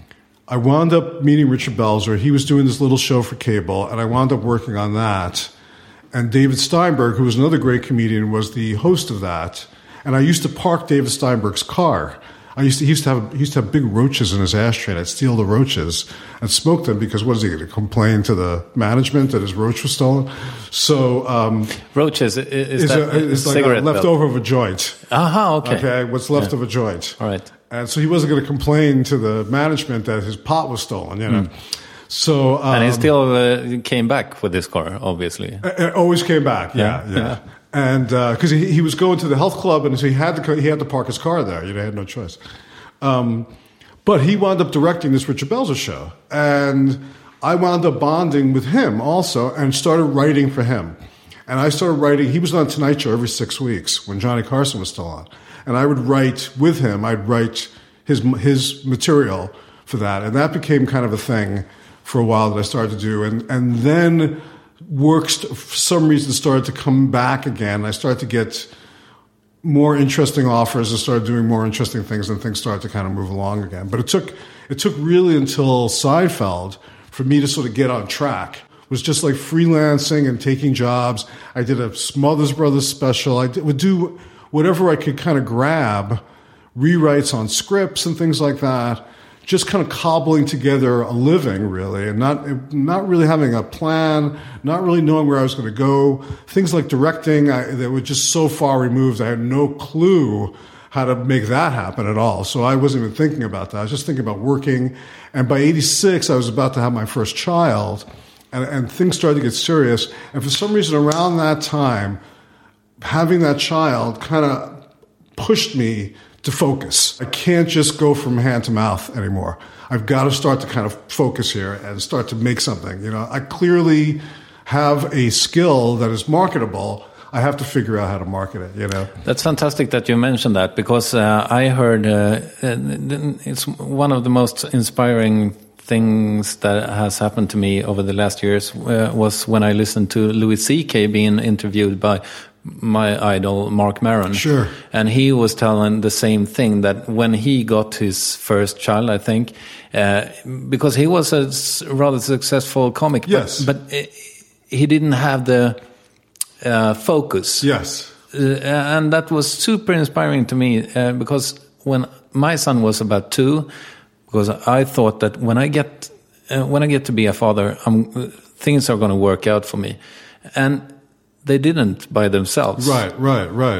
I wound up meeting Richard Belzer. He was doing this little show for cable, and I wound up working on that. And David Steinberg, who was another great comedian, was the host of that. And I used to park David Steinberg's car. I used to, he used to have he used to have big roaches in his ashtray, and I'd steal the roaches and smoke them because what is he going to complain to the management that his roach was stolen? So um, roaches is, is that a, it's like cigarette a leftover of a joint. Aha, okay. Okay, what's left yeah. of a joint. All right. And so he wasn't going to complain to the management that his pot was stolen, you know. Mm. So um, and he still uh, came back with this car, obviously. It always came back, yeah, yeah. yeah. yeah. And because uh, he, he was going to the health club, and so he had to he had to park his car there. You know, he had no choice. Um, but he wound up directing this Richard Belzer show, and I wound up bonding with him also, and started writing for him. And I started writing. He was on Tonight Show every six weeks when Johnny Carson was still on, and I would write with him. I'd write his his material for that, and that became kind of a thing for a while that I started to do, and and then work st- for some reason started to come back again. I started to get more interesting offers and started doing more interesting things, and things started to kind of move along again. But it took it took really until Seinfeld for me to sort of get on track. It was just like freelancing and taking jobs. I did a Smothers Brothers special. I did, would do whatever I could kind of grab, rewrites on scripts and things like that. Just kind of cobbling together a living, really, and not not really having a plan, not really knowing where I was going to go. Things like directing, I, that were just so far removed. I had no clue how to make that happen at all. So I wasn't even thinking about that. I was just thinking about working. And by eighty-six, I was about to have my first child, and, and things started to get serious. And for some reason, around that time, having that child kind of pushed me to focus. I can't just go from hand to mouth anymore. I've got to start to kind of focus here and start to make something. You know, I clearly have a skill that is marketable. I have to figure out how to market it, you know. That's fantastic that you mentioned that, because uh, I heard uh, it's one of the most inspiring things that has happened to me over the last years uh, was when I listened to Louis C K being interviewed by my idol Mark Maron. Sure. And he was telling the same thing, that when he got his first child, I think, uh, because he was a rather successful comic, yes, but, but it, he didn't have the uh, focus. Yes. Uh, and that was super inspiring to me, uh, because when my son was about two, because I thought that when I get uh, when I get to be a father, I'm, things are going to work out for me, and they didn't by themselves. Right, right, right.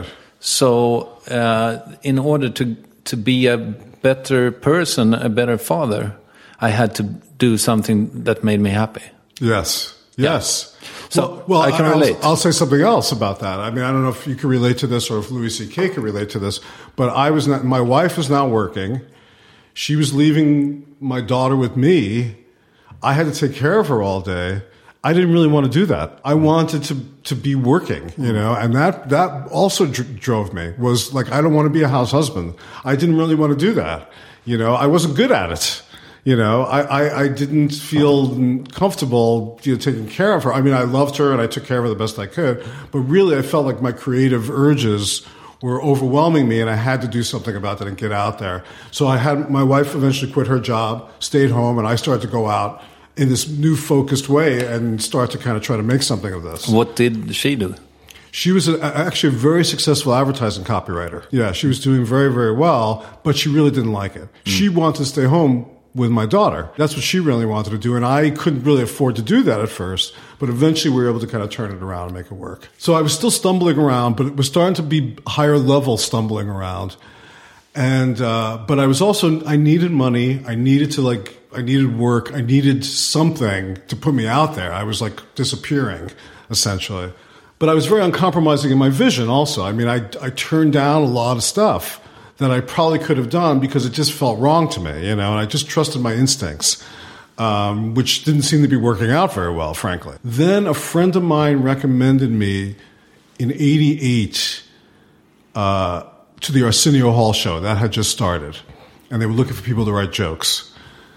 So, uh, in order to to be a better person, a better father, I had to do something that made me happy. Yes. Yes. So, well, well, I can I'll, relate. I'll say something else about that. I mean, I don't know if you can relate to this or if Louis C K can relate to this, but I was not, my wife was not working. She was leaving my daughter with me. I had to take care of her all day. I didn't really want to do that. I wanted to, to be working, you know, and that, that also dr- drove me, was like, I don't want to be a house husband. I didn't really want to do that. You know, I wasn't good at it. You know, I, I, I didn't feel comfortable, you know, taking care of her. I mean, I loved her and I took care of her the best I could, but really I felt like my creative urges were overwhelming me and I had to do something about that and get out there. So I had, my wife eventually quit her job, stayed home, and I started to go out in this new focused way and start to kind of try to make something of this. What did she do? She was a, actually a very successful advertising copywriter. Yeah, she was doing very, very well, but she really didn't like it. Mm. She wanted to stay home with my daughter. That's what she really wanted to do, and I couldn't really afford to do that at first, but eventually we were able to kind of turn it around and make it work. So I was still stumbling around, but it was starting to be higher level stumbling around. And, uh, but I was also, I needed money. I needed to like, I needed work. I needed something to put me out there. I was like disappearing, essentially. But I was very uncompromising in my vision also. I mean, I, I turned down a lot of stuff that I probably could have done because it just felt wrong to me, you know, and I just trusted my instincts, um, which didn't seem to be working out very well, frankly. Then a friend of mine recommended me in eighty-eight uh, to the Arsenio Hall show. That had just started, and they were looking for people to write jokes.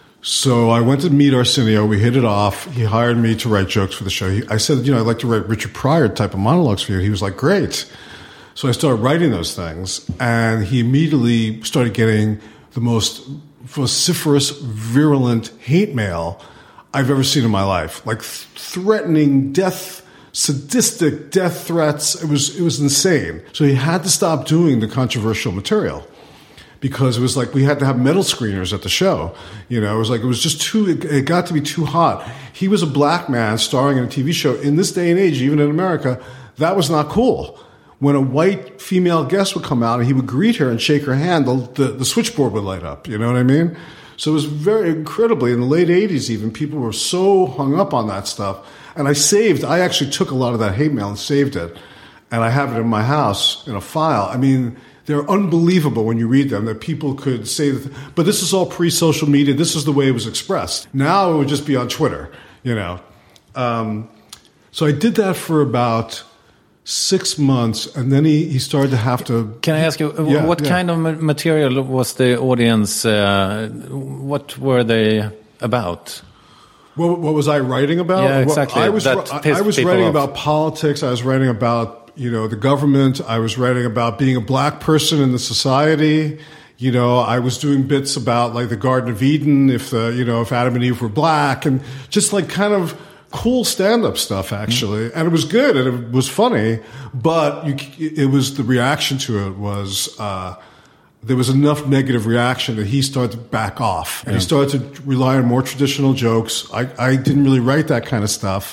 So I went to meet Arsenio. We hit it off. He hired me to write jokes for the show. He, I said, you know, I'd like to write Richard Pryor type of monologues for you. He was like, great. So I started writing those things, and he immediately started getting the most vociferous, virulent hate mail I've ever seen in my life. Like th- threatening death, sadistic death threats. It was it was insane. So he had to stop doing the controversial material because it was like we had to have metal screeners at the show. You know, it was like it was just too. It, it got to be too hot. He was a black man starring in a T V show. In this day and age, even in America, that was not cool. When a white female guest would come out and he would greet her and shake her hand, the, the, the switchboard would light up. You know what I mean? So it was very incredibly, in the late eighties even, people were so hung up on that stuff. And I saved, I actually took a lot of that hate mail and saved it. And I have it in my house in a file. I mean, they're unbelievable when you read them, that people could say that. But this is all pre-social media. This is the way it was expressed. Now it would just be on Twitter, you know. Um, so I did that for about six months, and then he, he started to have to... Can I ask you, yeah, what yeah. kind of material was the audience, uh, what were they about? What, what was I writing about? Yeah, exactly. Well, I was, That I, pissed I was people writing off. about politics. I was writing about, you know, the government. I was writing about being a black person in the society. You know, I was doing bits about, like, the Garden of Eden, if, the, you know, if Adam and Eve were black, and just, like, kind of cool stand-up stuff, actually. Mm. And it was good, and it was funny, but you, it was, the reaction to it was, uh, there was enough negative reaction that he started to back off. And yeah. he started to rely on more traditional jokes. I, I didn't really write that kind of stuff.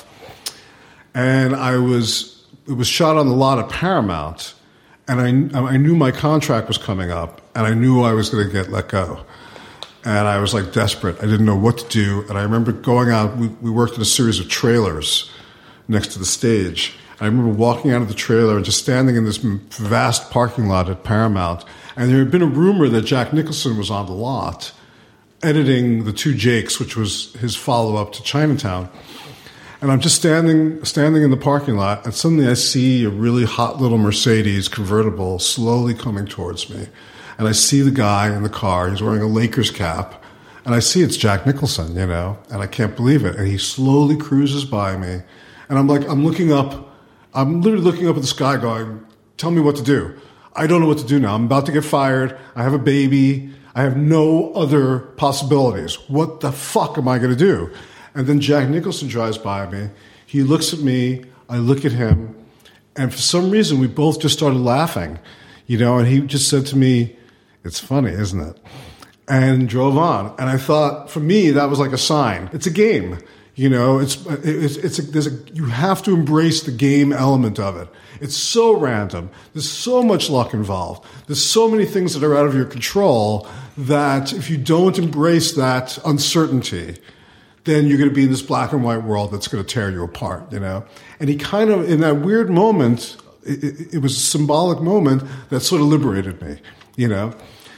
And I was, it was shot on the lot at Paramount, and I, I knew my contract was coming up, and I knew I was going to get let go. And I was like desperate. I didn't know what to do. And I remember going out, we, we worked in a series of trailers next to the stage. I remember walking out of the trailer and just standing in this vast parking lot at Paramount. And there had been a rumor that Jack Nicholson was on the lot editing The Two Jakes, which was his follow-up to Chinatown. And I'm just standing standing in the parking lot, and suddenly I see a really hot little Mercedes convertible slowly coming towards me. And I see the guy in the car. He's wearing a Lakers cap. And I see it's Jack Nicholson, you know, and I can't believe it. And he slowly cruises by me. And I'm like, I'm looking up. I'm literally looking up at the sky going, tell me what to do. I don't know what to do now. I'm about to get fired. I have a baby. I have no other possibilities. What the fuck am I going to do? And then Jack Nicholson drives by me. He looks at me. I look at him. And for some reason, we both just started laughing, you know, and he just said to me, it's funny, isn't it? And drove on. And I thought, for me, that was like a sign. It's a game. You know, it's it's it's a, there's a you have to embrace the game element of it. It's so random. There's so much luck involved. There's so many things that are out of your control that if you don't embrace that uncertainty, then you're going to be in this black and white world that's going to tear you apart, you know? And he kind of, in that weird moment, it, it, it was a symbolic moment that sort of liberated me, you know?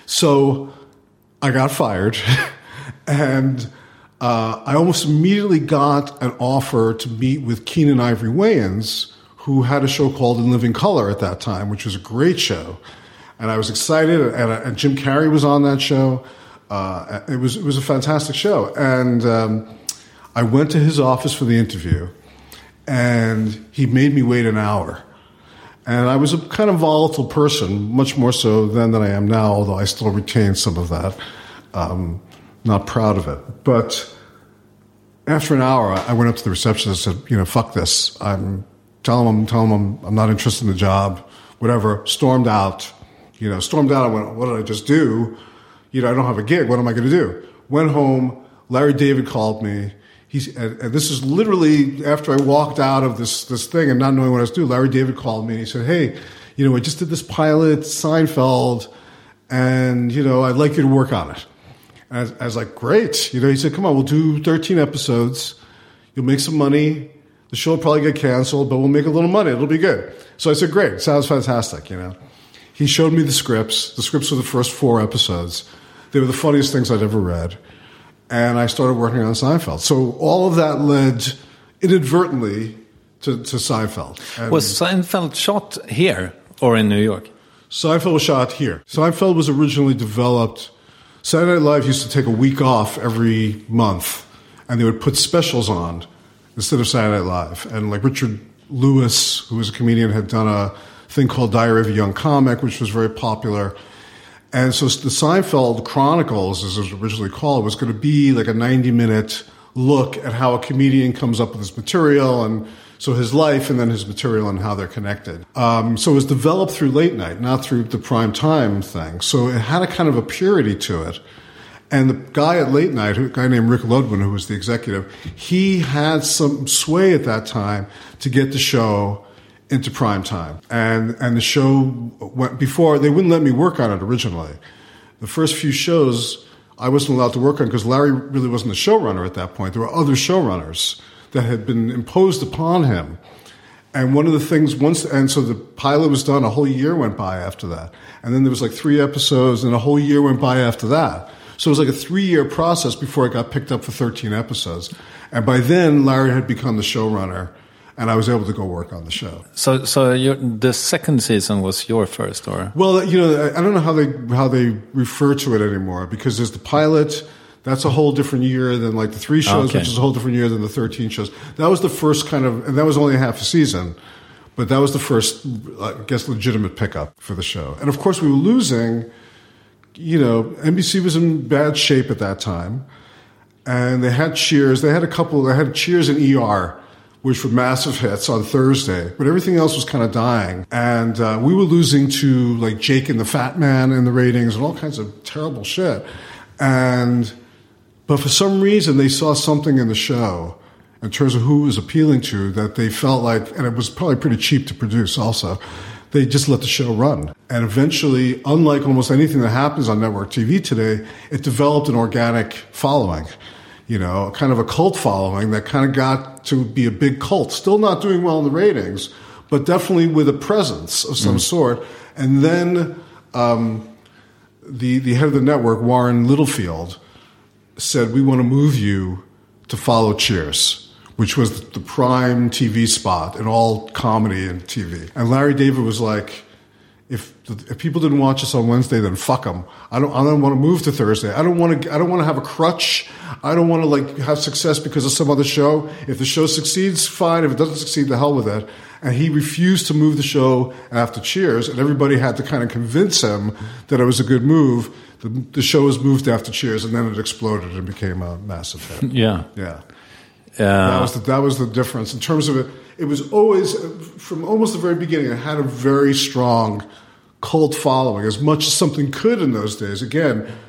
So I got fired, and uh, I almost immediately got an offer to meet with Keenen Ivory Wayans, who had a show called In Living Color at that time, which was a great show. And I was excited, and, and Jim Carrey was on that show. Uh, it was it was a fantastic show. And um, I went to his office for the interview, and he made me wait an hour. And I was a kind of volatile person, much more so then than I am now, although I still retain some of that. Um, not proud of it. But after an hour, I went up to the receptionist and said, you know, fuck this. I'm telling him, telling him I'm, I'm not interested in the job, whatever. Stormed out. You know, stormed out. I went, what did I just do? You know, I don't have a gig. What am I going to do? Went home. Larry David called me. He's, and, and this is literally after I walked out of this this thing and not knowing what I was doing. Larry David called me and he said, hey, you know, I just did this pilot, Seinfeld, and, you know, I'd like you to work on it. And I was, I was like, great. You know, he said, come on, we'll do thirteen episodes. You'll make some money. The show will probably get canceled, but we'll make a little money. It'll be good. So I said, great. Sounds fantastic, you know. He showed me the scripts. The scripts were the first four episodes. They were the funniest things I'd ever read. And I started working on Seinfeld. So all of that led inadvertently to, to Seinfeld. And was Seinfeld shot here or in New York? Seinfeld was shot here. Seinfeld was originally developed. Saturday Night Live used to take a week off every month, and they would put specials on instead of Saturday Night Live. And like Richard Lewis, who was a comedian, had done a thing called Diary of a Young Comic, which was very popular. And so the Seinfeld Chronicles, as it was originally called, was going to be like a ninety-minute look at how a comedian comes up with his material, and so his life and then his material and how they're connected. Um, so it was developed through late night, not through the prime time thing. So it had a kind of a purity to it. And the guy at late night, a guy named Rick Ludwin, who was the executive, he had some sway at that time to get the show into prime time. And and the show went before, they wouldn't let me work on it originally. The first few shows I wasn't allowed to work on because Larry really wasn't the showrunner at that point. There were other showrunners that had been imposed upon him. And one of the things, once, and so the pilot was done, a whole year went by after that. And then there was like three episodes, and a whole year went by after that. So it was like a three-year process before it got picked up for thirteen episodes. And by then, Larry had become the showrunner, and I was able to go work on the show. So, so your, the second season was your first, or? Well, you know, I don't know how they how they refer to it anymore, because there's the pilot. That's a whole different year than like the three shows, okay. which is a whole different year than the thirteen shows. That was the first kind of, and that was only a half a season, but that was the first, I guess, legitimate pickup for the show. And of course, we were losing. You know, N B C was in bad shape at that time, and they had Cheers. They had a couple. They had Cheers and E R, which were massive hits on Thursday, but everything else was kind of dying. And uh, we were losing to like Jake and the Fat Man in the ratings and all kinds of terrible shit. And but for some reason, they saw something in the show in terms of who it was appealing to that they felt like, and it was probably pretty cheap to produce also. They just let the show run. And eventually, unlike almost anything that happens on network T V today, it developed an organic following, you know, kind of a cult following that kind of got to be a big cult. Still not doing well in the ratings, but definitely with a presence of some mm. sort. And then um, the, the head of the network, Warren Littlefield, said, we want to move you to follow Cheers, which was the prime T V spot in all comedy and T V. And Larry David was like, if if people didn't watch us on Wednesday, then fuck them. I don't I don't want to move to Thursday. I don't want to I don't want to have a crutch. I don't want to like have success because of some other show. If the show succeeds, fine. If it doesn't succeed, the hell with it. And he refused to move the show after Cheers, and everybody had to kind of convince him that it was a good move. The, the show was moved after Cheers, and then it exploded and became a massive hit. Yeah. Yeah. Uh, that was the, that was the difference in terms of it. It was always from almost the very beginning. It had a very strong cult following, as much as something could in those days. Again,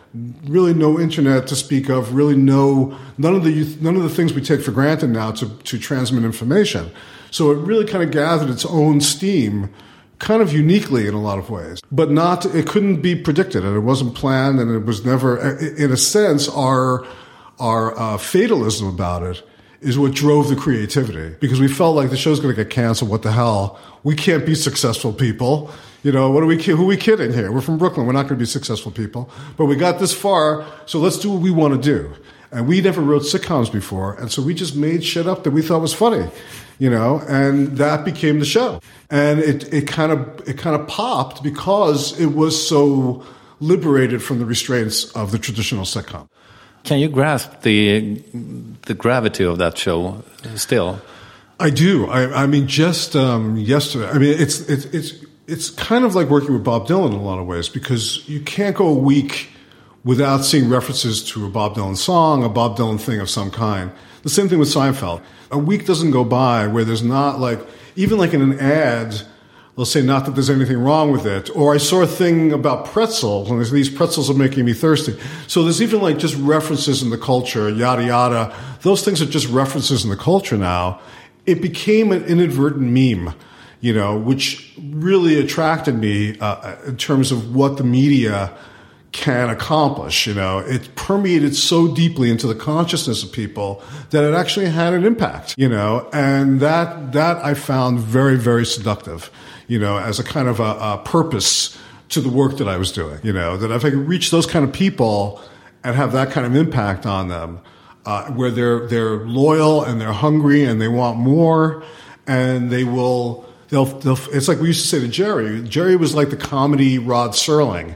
really no internet to speak of, really no none of the none of the things we take for granted now to to transmit information. So it really kind of gathered its own steam, kind of uniquely in a lot of ways, but not it couldn't be predicted, and it wasn't planned, and it was never. In a sense, our our uh, fatalism about it is what drove the creativity, because we felt like the show's going to get canceled. What the hell? We can't be successful people. You know, what are we? Who are we kidding here? We're from Brooklyn. We're not going to be successful people. But we got this far, so let's do what we want to do. And we never wrote sitcoms before, and so we just made shit up that we thought was funny, you know, and that became the show. And it it kind of it kind of popped because it was so liberated from the restraints of the traditional sitcom. Can you grasp the the gravity of that show still? I do. I, I mean, just um, yesterday. I mean, it's it's it's it's kind of like working with Bob Dylan in a lot of ways, because you can't go a week without seeing references to a Bob Dylan song, a Bob Dylan thing of some kind. The same thing with Seinfeld. A week doesn't go by where there's not, like, even like in an ad, they'll say not that there's anything wrong with it. Or I saw a thing about pretzels, and these pretzels are making me thirsty. So there's even like just references in the culture, yada, yada. Those things are just references in the culture now. It became an inadvertent meme, you know, which really attracted me uh, in terms of what the media can accomplish. You know, it permeated so deeply into the consciousness of people that it actually had an impact, you know, and that that I found very, very seductive, you know, as a kind of a, a purpose to the work that I was doing, you know, that if I could reach those kind of people and have that kind of impact on them, uh, where they're they're loyal and they're hungry and they want more, and they will they'll they'll. It's like we used to say to Jerry. Jerry was like the comedy Rod Serling,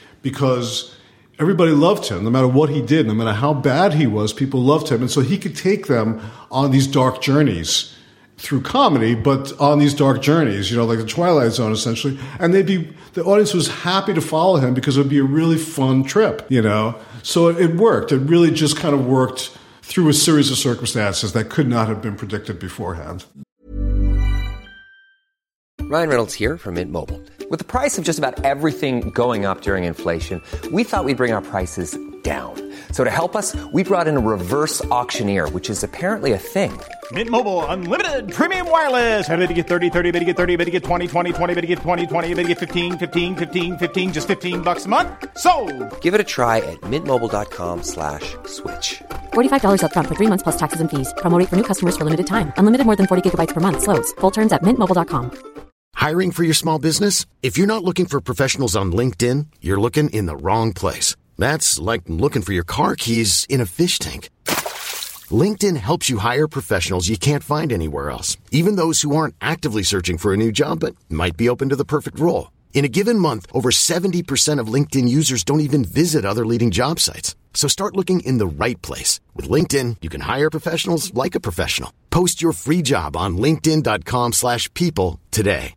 because everybody loved him, no matter what he did, no matter how bad he was, people loved him. And so he could take them on these dark journeys through comedy, but on these dark journeys, you know, like the Twilight Zone, essentially. And they'd be, the audience was happy to follow him because it would be a really fun trip, you know. So it, it worked. It really just kind of worked through a series of circumstances that could not have been predicted beforehand. Ryan Reynolds here from Mint Mobile. With the price of just about everything going up during inflation, we thought we'd bring our prices down. So to help us, we brought in a reverse auctioneer, which is apparently a thing. Mint Mobile Unlimited Premium Wireless. How to get thirty, thirty, how to get thirty, how to get twenty, twenty, twenty, how to get twenty, twenty, how to get fifteen, fifteen, fifteen, fifteen, just fifteen bucks a month? Sold! Give it a try at mintmobile.com slash switch. forty-five dollars up front for three months plus taxes and fees. Promo rate for new customers for limited time. Unlimited more than forty gigabytes per month. Slows full terms at mint mobile dot com. Hiring for your small business? If you're not looking for professionals on LinkedIn, you're looking in the wrong place. That's like looking for your car keys in a fish tank. LinkedIn helps you hire professionals you can't find anywhere else, even those who aren't actively searching for a new job but might be open to the perfect role. In a given month, over seventy percent of LinkedIn users don't even visit other leading job sites. So start looking in the right place. With LinkedIn, you can hire professionals like a professional. Post your free job on linkedin.com slash people today.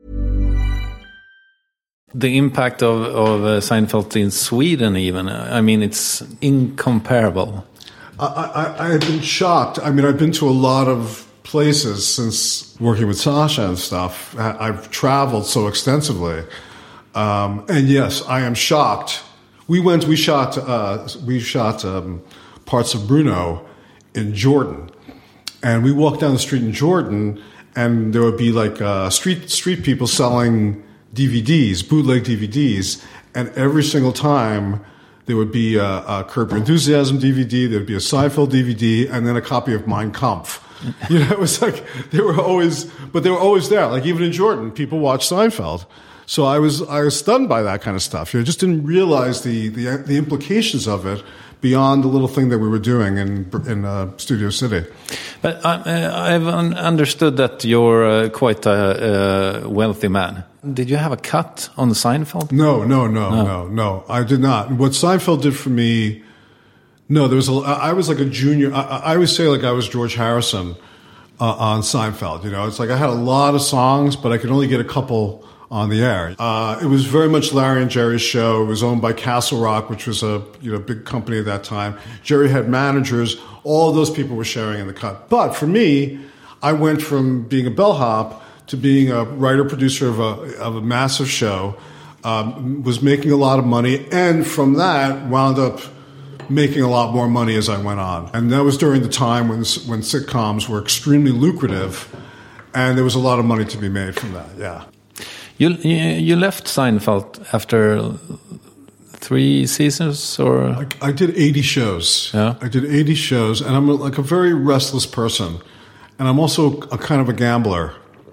The impact of, of uh, Seinfeld in Sweden, even, I mean, it's incomparable. I, I, I have been shocked. I mean, I've been to a lot of places since working with Sasha and stuff. I've traveled so extensively. Um, and yes, I am shocked. We went, we shot, uh, we shot um, parts of Bruno in Jordan. And we walked down the street in Jordan, and there would be like uh, street street people selling D V Ds, bootleg D V Ds, and every single time there would be a, a Curb Your Enthusiasm D V D, there would be a Seinfeld D V D, and then a copy of Mein Kampf. You know, it was like they were always, but they were always there. Like even in Jordan, people watched Seinfeld. So I was I was stunned by that kind of stuff. You know, just didn't realize the the, the implications of it beyond the little thing that we were doing in in uh, Studio City. But uh, I've un- understood that you're uh, quite a uh, wealthy man. Did you have a cut on the Seinfeld? No, no, no, no, no, no. I did not. What Seinfeld did for me, no, there was a, I was like a junior. I, I always say like I was George Harrison uh, on Seinfeld. You know, it's like I had a lot of songs, but I could only get a couple on the air. Uh, it was very much Larry and Jerry's show. It was owned by Castle Rock, which was a you know big company at that time. Jerry had managers. All of those people were sharing in the cut. But for me, I went from being a bellhop to being a writer-producer of a, of a massive show, um, was making a lot of money, and from that wound up making a lot more money as I went on. And that was during the time when when sitcoms were extremely lucrative, and there was a lot of money to be made from that. Yeah. You you left Seinfeld after three seasons, or I, I did eighty shows. Yeah, I did eighty shows, and I'm like a very restless person, and I'm also a kind of a gambler,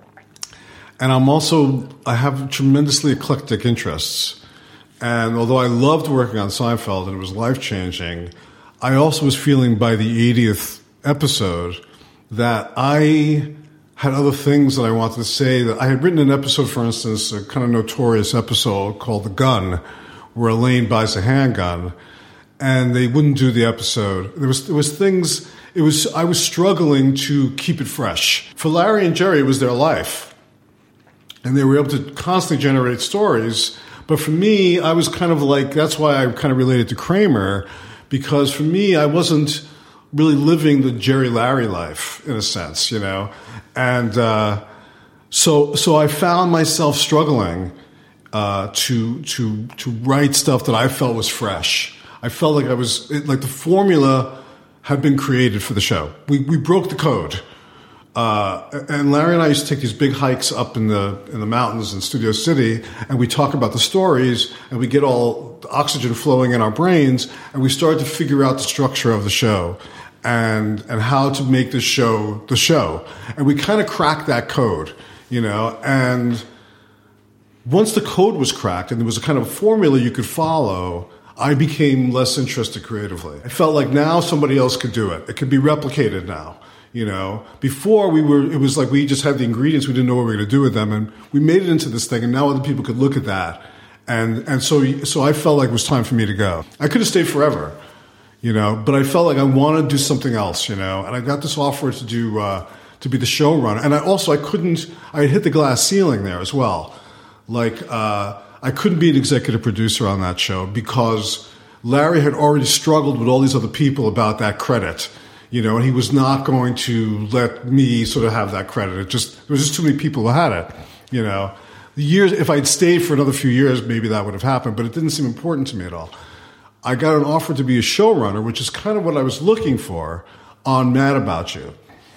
and I'm also I have tremendously eclectic interests. And although I loved working on Seinfeld and it was life changing, I also was feeling by the eightieth episode that I had other things that I wanted to say. That I had written an episode, for instance, a kind of notorious episode called The Gun, where Elaine buys a handgun, and they wouldn't do the episode. There was there was things. It was I was struggling to keep it fresh. For Larry and Jerry, it was their life, and they were able to constantly generate stories. But for me, I was kind of like that's why I kind of related to Kramer, because for me, I wasn't really living the Jerry Larry life in a sense, you know, and uh, so so I found myself struggling. Uh, to to to write stuff that I felt was fresh. I felt like I was it, like the formula had been created for the show. We we broke the code, uh, and Larry and I used to take these big hikes up in the in the mountains in Studio City, and we talk about the stories, and we get all the oxygen flowing in our brains, and we started to figure out the structure of the show, and and how to make the show the show, and we kind of cracked that code, you know, and. Once the code was cracked and there was a kind of formula you could follow, I became less interested creatively. I felt like now somebody else could do it. It could be replicated now, you know. Before we were, it was like we just had the ingredients, we didn't know what we were going to do with them, and we made it into this thing, and now other people could look at that. And and so so I felt like it was time for me to go. I could have stayed forever, you know, but I felt like I wanted to do something else, you know. And I got this offer to do uh, to be the showrunner, and I also I couldn't. I had hit the glass ceiling there as well. Like, uh, I couldn't be an executive producer on that show because Larry had already struggled with all these other people about that credit, you know, and he was not going to let me sort of have that credit. It just, there was just too many people who had it, you know. The years, if I'd stayed for another few years, maybe that would have happened, but it didn't seem important to me at all. I got an offer to be a showrunner, which is kind of what I was looking for on Mad About You.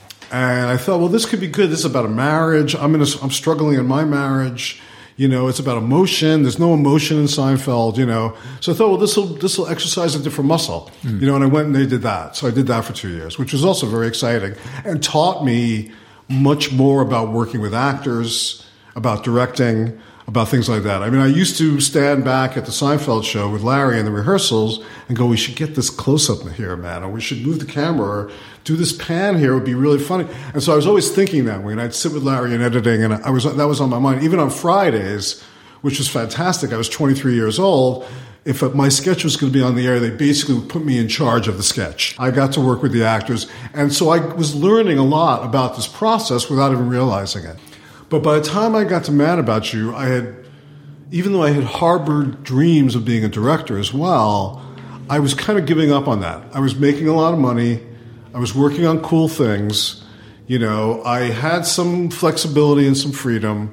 And I thought, well, this could be good. This is about a marriage. I'm in a, I'm struggling in my marriage. You know, it's about emotion. There's no emotion in Seinfeld, you know. So I thought, well, this will this will exercise a different muscle, mm. you know. And I went and they did that. So I did that for two years, which was also very exciting and taught me much more about working with actors, about directing, about things like that. I mean, I used to stand back at the Seinfeld show with Larry in the rehearsals and go, we should get this close-up here, man, or we should move the camera, or do this pan here, it would be really funny. And so I was always thinking that way, and I'd sit with Larry in editing, and I was that was on my mind. Even on Fridays, which was fantastic, I was twenty-three years old. If my sketch was going to be on the air, they basically would put me in charge of the sketch. I got to work with the actors, and so I was learning a lot about this process without even realizing it. But by the time I got to Mad About You, I had, even though I had harbored dreams of being a director as well, I was kind of giving up on that. I was making a lot of money. I was working on cool things. You know, I had some flexibility and some freedom.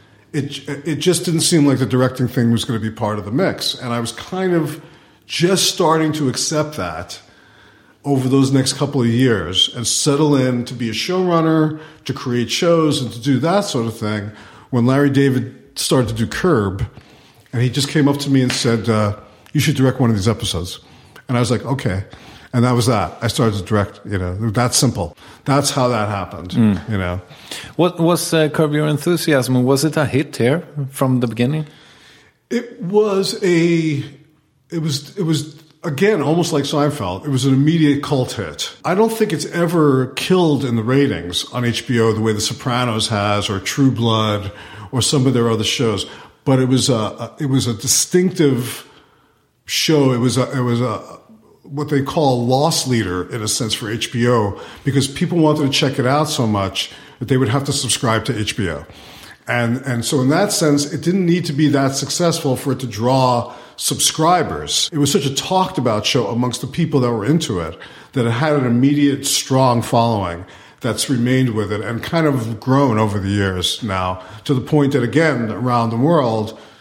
It it just didn't seem like the directing thing was going to be part of the mix. And I was kind of just starting to accept that over those next couple of years and settle in to be a showrunner, to create shows and to do that sort of thing. When Larry David started to do Curb, and he just came up to me and said, uh, you should direct one of these episodes. And I was like, okay. And that was that. I started to direct, you know, that's simple. That's how that happened, mm. you know. What was uh, Curb Your Enthusiasm? Was it a hit here from the beginning? It was a, it was, it was, again, almost like Seinfeld. It was an immediate cult hit. I don't think it's ever killed in the ratings on H B O the way The Sopranos has, or True Blood, or some of their other shows. But it was a, a it was a distinctive show. It was a, it was a, what they call a loss leader, in a sense, for H B O, because people wanted to check it out so much that they would have to subscribe to H B O. And and so in that sense, it didn't need to be that successful for it to draw subscribers. It was such a talked about show amongst the people that were into it that it had an immediate strong following that's remained with it and kind of grown over the years now, to the point that, again, around the world,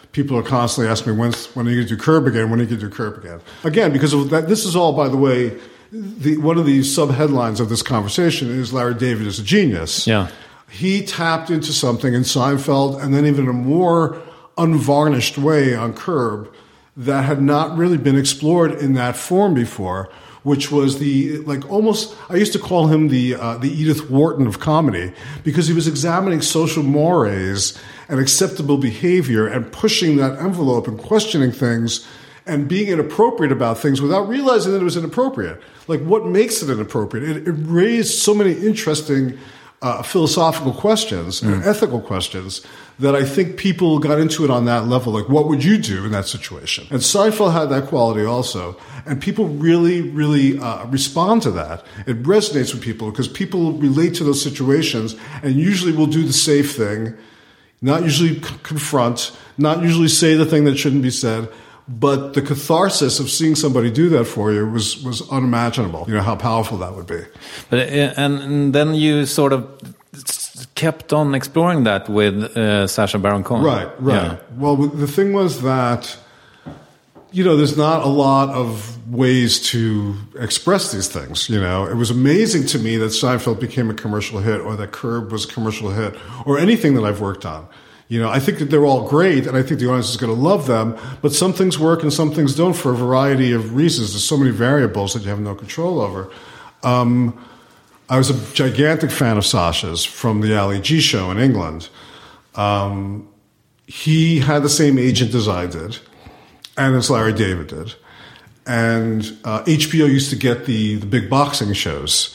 people are constantly asking me, When's, when are you going to do Curb again? When are you going to do Curb again? Again, because of that, this is all, by the way, the, one of the sub-headlines of this conversation is Larry David is a genius. Yeah. He tapped into something in Seinfeld and then even in a more unvarnished way on Curb that had not really been explored in that form before, which was the, like almost, I used to call him the uh, the Edith Wharton of comedy, because he was examining social mores and acceptable behavior and pushing that envelope and questioning things and being inappropriate about things without realizing that it was inappropriate. Like, what makes it inappropriate? It, it raised so many interesting uh, philosophical questions and mm. ethical questions that I think people got into it on that level. Like, what would you do in that situation? And Seinfeld had that quality also. And people really, really uh, respond to that. It resonates with people because people relate to those situations and usually will do the safe thing, not usually c- confront, not usually say the thing that shouldn't be said. But the catharsis of seeing somebody do that for you was, was unimaginable. You know, how powerful that would be. But uh, and then you sort of kept on exploring that with uh, Sacha Baron Cohen. Right, right. Yeah. Well, the thing was that, you know, there's not a lot of ways to express these things, you know. It was amazing to me that Seinfeld became a commercial hit, or that Curb was a commercial hit, or anything that I've worked on. You know, I think that they're all great, and I think the audience is going to love them, but some things work and some things don't for a variety of reasons. There's so many variables that you have no control over. Um, I was a gigantic fan of Sacha's from the Ali G show in England. Um, he had the same agent as I did, and as Larry David did. And uh, H B O used to get the, the big boxing shows.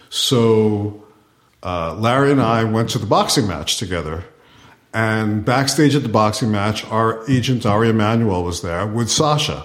So uh, Larry and I went to the boxing match together. And backstage at the boxing match, our agent, Ari Emanuel, was there with Sacha.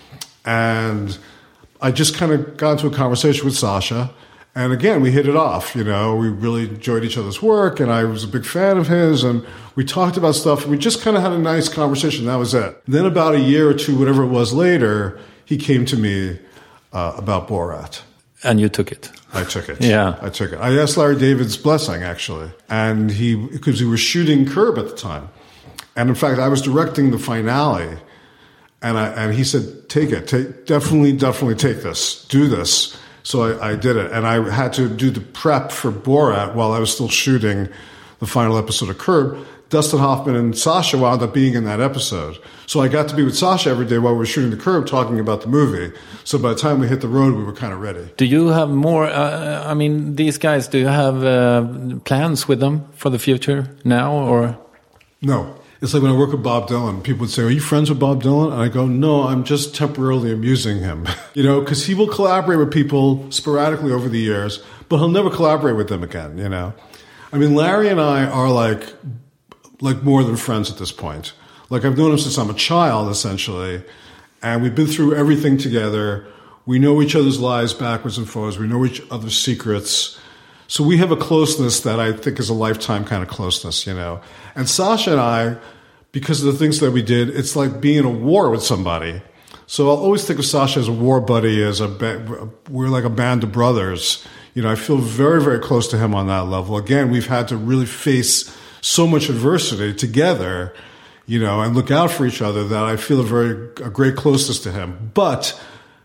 And I just kind of got into a conversation with Sacha. And again, we hit it off. You know, we really enjoyed each other's work, and I was a big fan of his. And we talked about stuff. And we just kind of had a nice conversation. That was it. Then about a year or two, whatever it was later, he came to me uh, about Borat. And you took it. I took it. Yeah. I took it. I asked Larry David's blessing, actually. And he, because he was shooting Curb at the time. And in fact, I was directing the finale. And I, and he said, take it. Take, definitely, definitely take this. Do this. So I, I did it. And I had to do the prep for Borat while I was still shooting the final episode of Curb. Dustin Hoffman and Sacha wound up being in that episode. So I got to be with Sacha every day while we were shooting the Curb, talking about the movie. So by the time we hit the road, we were kind of ready. Do you have more, uh, I mean, these guys, do you have uh, plans with them for the future now, or? No. It's like when I work with Bob Dylan, people would say, are you friends with Bob Dylan? And I go, no, I'm just temporarily amusing him. You know, because he will collaborate with people sporadically over the years, but he'll never collaborate with them again, you know. I mean, Larry and I are like... like more than friends at this point. Like, I've known him since I'm a child, essentially, and we've been through everything together. We know each other's lives backwards and forwards. We know each other's secrets. So we have a closeness that I think is a lifetime kind of closeness, you know. And Sacha and I, because of the things that we did, it's like being in a war with somebody. So I'll always think of Sacha as a war buddy, as a ba- we're like a band of brothers. You know, I feel very, very close to him on that level. Again, we've had to really face so much adversity together, you know, and look out for each other, that I feel a very a great closeness to him. But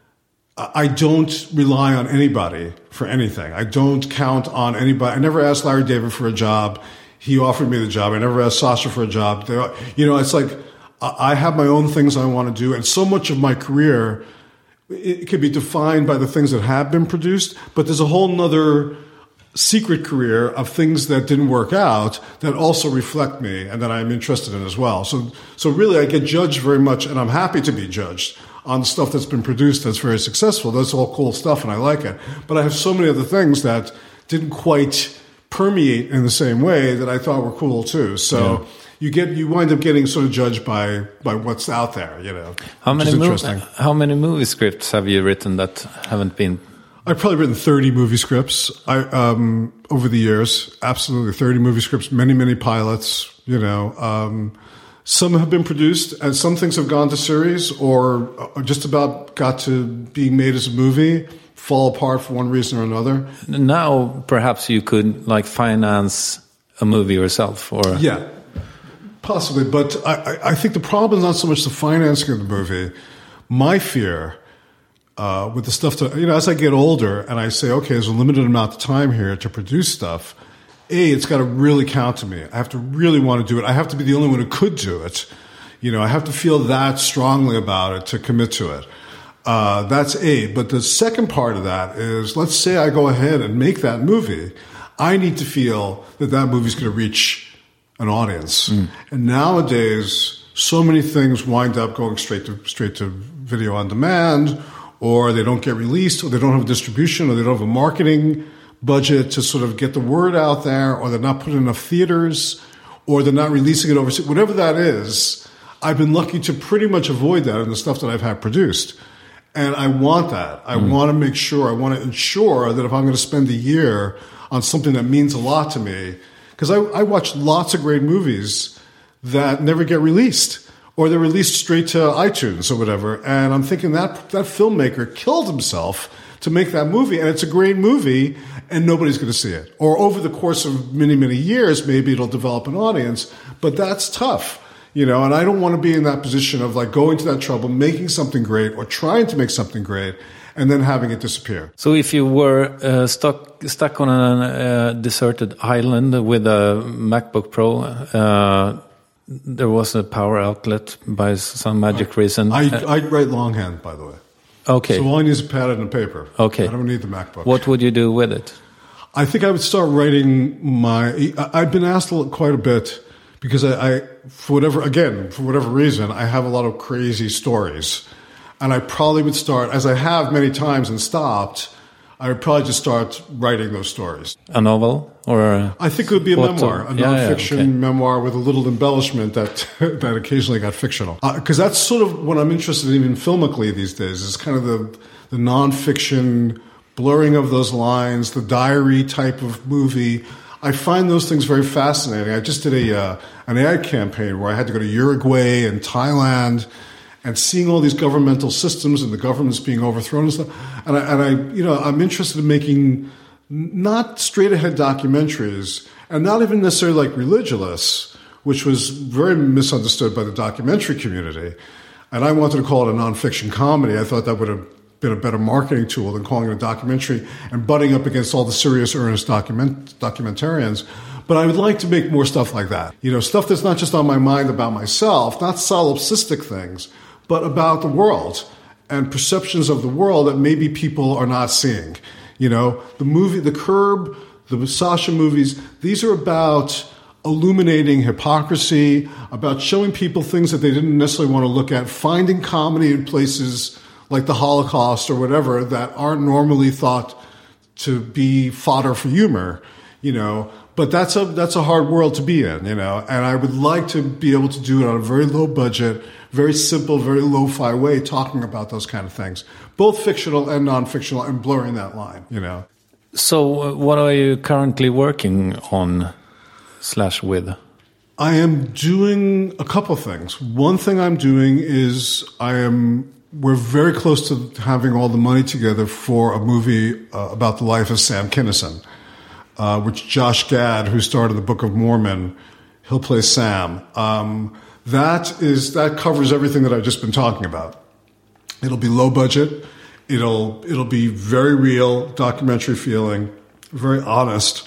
I don't rely on anybody for anything. I don't count on anybody. I never asked Larry David for a job. He offered me the job. I never asked Sacha for a job. You know, it's like I have my own things I want to do, and so much of my career, it can be defined by the things that have been produced, but there's a whole nother secret career of things that didn't work out that also reflect me and that I'm interested in as well. So, so really I get judged very much, and I'm happy to be judged on the stuff that's been produced that's very successful. That's all cool stuff, and I like it. But I have so many other things that didn't quite permeate in the same way that I thought were cool too. So yeah. you get you wind up getting sort of judged by by what's out there, you know. How many mov- how many movie scripts have you written that haven't been? I've probably written thirty movie scripts I, um, over the years. Absolutely, thirty movie scripts, many, many pilots, you know. Um, some have been produced, and some things have gone to series or just about got to being made as a movie, fall apart for one reason or another. Now, perhaps you could, like, finance a movie yourself, or... Yeah. Possibly, but I, I think the problem is not so much the financing of the movie. My fear uh, with the stuff, to, you know, as I get older and I say, okay, there's a limited amount of time here to produce stuff, A, it's got to really count to me. I have to really want to do it. I have to be the only one who could do it. You know, I have to feel that strongly about it to commit to it. Uh, that's A. But the second part of that is, let's say I go ahead and make that movie. I need to feel that that movie's going to reach an audience. Mm. And nowadays, so many things wind up going straight to straight to video on demand, or they don't get released, or they don't have distribution, or they don't have a marketing budget to sort of get the word out there, or they're not putting enough theaters, or they're not releasing it overseas. Whatever that is, I've been lucky to pretty much avoid that in the stuff that I've had produced. And I want that. I mm. want to make sure, I want to ensure that if I'm going to spend a year on something that means a lot to me, because I, I watch lots of great movies that never get released, or they're released straight to iTunes or whatever. And I'm thinking that that filmmaker killed himself to make that movie, and it's a great movie, and nobody's going to see it. Or over the course of many, many years, maybe it'll develop an audience, but that's tough, you know. And I don't want to be in that position of like going to that trouble, making something great, or trying to make something great, and then having it disappear. So if you were uh, stuck stuck on a uh, deserted island with a MacBook Pro, uh, there was a power outlet by some magic I, reason. I, I write longhand, by the way. Okay. So all I need is a pad and a paper. Okay. I don't need the MacBook. What would you do with it? I think I would start writing my... I've been asked quite a bit because I, I for whatever, again, for whatever reason, I have a lot of crazy stories. And I probably would start, as I have many times and stopped, I would probably just start writing those stories. A novel? Or a I think it would be a what, memoir, a yeah, nonfiction yeah, okay. memoir with a little embellishment that that occasionally got fictional. Because uh, that's sort of what I'm interested in, even filmically these days, is kind of the, the nonfiction blurring of those lines, the diary type of movie. I find those things very fascinating. I just did a uh, an ad campaign where I had to go to Uruguay and Thailand, and seeing all these governmental systems and the governments being overthrown and stuff. And I, and I, you know, I'm interested in making not straight-ahead documentaries, and not even necessarily like Religulous, which was very misunderstood by the documentary community. And I wanted to call it a nonfiction comedy. I thought that would have been a better marketing tool than calling it a documentary and butting up against all the serious, earnest document documentarians. But I would like to make more stuff like that. You know, stuff that's not just on my mind about myself, not solipsistic things, but about the world and perceptions of the world that maybe people are not seeing. You know, the movie, The Curb, the Sasha movies, these are about illuminating hypocrisy, about showing people things that they didn't necessarily want to look at, finding comedy in places like the Holocaust or whatever that aren't normally thought to be fodder for humor, you know. But that's a that's a hard world to be in, you know. And I would like to be able to do it on a very low budget, very simple, very lo-fi way, talking about those kind of things, both fictional and non-fictional, and blurring that line, you know. So uh, what are you currently working on slash with? I am doing a couple things. One thing I'm doing is I am, we're very close to having all the money together for a movie uh, about the life of Sam Kinison, uh, which Josh Gad, who starred in the Book of Mormon, he'll play Sam. Um, that is, that covers everything that I've just been talking about. It'll be low budget. It'll, it'll be very real, documentary feeling, very honest,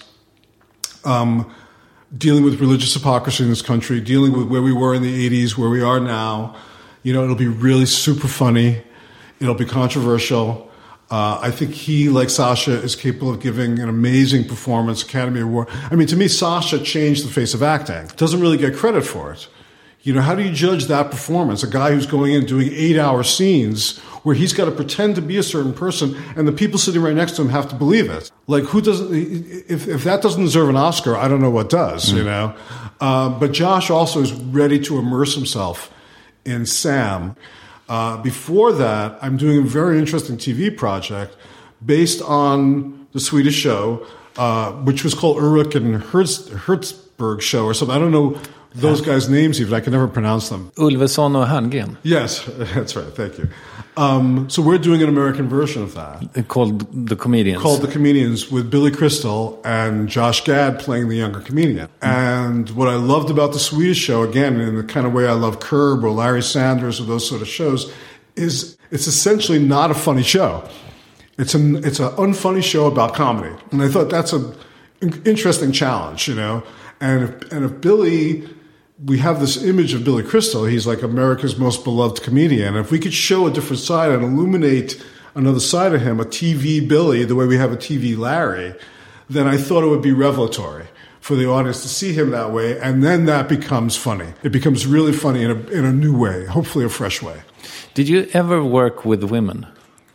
um, dealing with religious hypocrisy in this country, dealing with where we were in the eighties, where we are now. You know, it'll be really super funny. It'll be controversial. Uh, I think he, like Sasha, is capable of giving an amazing performance, Academy Award. I mean, to me, Sasha changed the face of acting. Doesn't really get credit for it. You know, how do you judge that performance? A guy who's going in doing eight-hour scenes where he's got to pretend to be a certain person, and the people sitting right next to him have to believe it. Like, who doesn't? If if that doesn't deserve an Oscar, I don't know what does. Mm. You know, uh, but Josh also is ready to immerse himself in Sam. Uh, before that, I'm doing a very interesting T V project based on the Swedish show, uh, which was called Ulrik and Herz, Hertzberg Show or something. I don't know those guys' names even. I can never pronounce them. Ulveson och Herngren. Yes, that's right. Thank you. Um, so we're doing an American version of that. Called The Comedians. Called The Comedians, with Billy Crystal and Josh Gad playing the younger comedian. Mm. And what I loved about the Swedish show, again, in the kind of way I love Curb or Larry Sanders or those sort of shows, is it's essentially not a funny show. It's an it's an unfunny show about comedy. And I thought that's an interesting challenge, you know. And if, and if Billy... We have this image of Billy Crystal. He's like America's most beloved comedian. If we could show a different side and illuminate another side of him, a T V Billy, the way we have a T V Larry, then I thought it would be revelatory for the audience to see him that way. And then that becomes funny. It becomes really funny in a, in a new way, hopefully a fresh way. Did you ever work with women?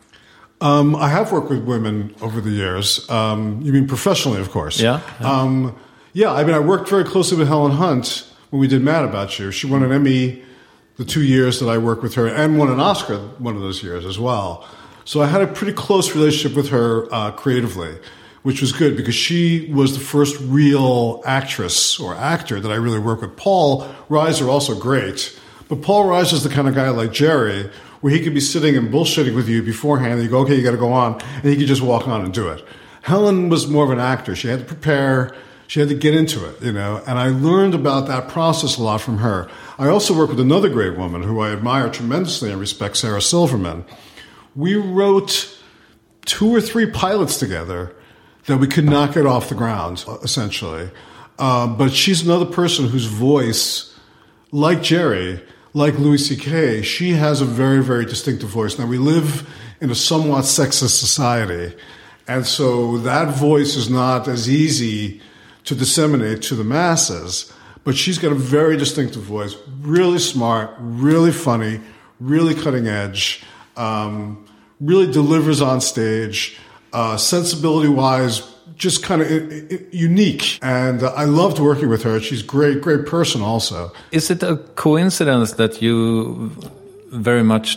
Um, I have worked with women over the years. Um, you mean professionally, of course. Yeah. Yeah. Um, yeah, I mean, I worked very closely with Helen Hunt when we did Mad About You. She won an Emmy the two years that I worked with her, and won an Oscar one of those years as well. So I had a pretty close relationship with her uh, creatively, which was good because she was the first real actress or actor that I really worked with. Paul Reiser, also great, but Paul Reiser is the kind of guy like Jerry, where he could be sitting and bullshitting with you beforehand, and you go, okay, you got to go on, and he could just walk on and do it. Helen was more of an actor. She had to prepare. She had to get into it, you know, and I learned about that process a lot from her. I also worked with another great woman who I admire tremendously and respect, Sarah Silverman. We wrote two or three pilots together that we could not get off the ground, essentially. Uh, but she's another person whose voice, like Jerry, like Louis C K, she has a very, very distinctive voice. Now, we live in a somewhat sexist society, and so that voice is not as easy to disseminate to the masses, but she's got a very distinctive voice, really smart, really funny, really cutting edge, um, really delivers on stage, uh, sensibility-wise, just kind of unique. And uh, I loved working with her. She's great, great person also. Is it a coincidence that you very much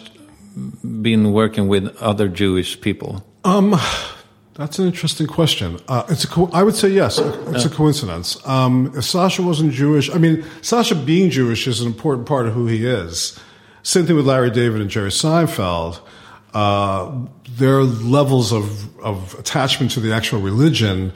been working with other Jewish people? Um... That's an interesting question. Uh, it's a co- I would say yes, it's a coincidence. Um, if Sasha wasn't Jewish, I mean, Sasha being Jewish is an important part of who he is. Same thing with Larry David and Jerry Seinfeld. Uh, their levels of, of attachment to the actual religion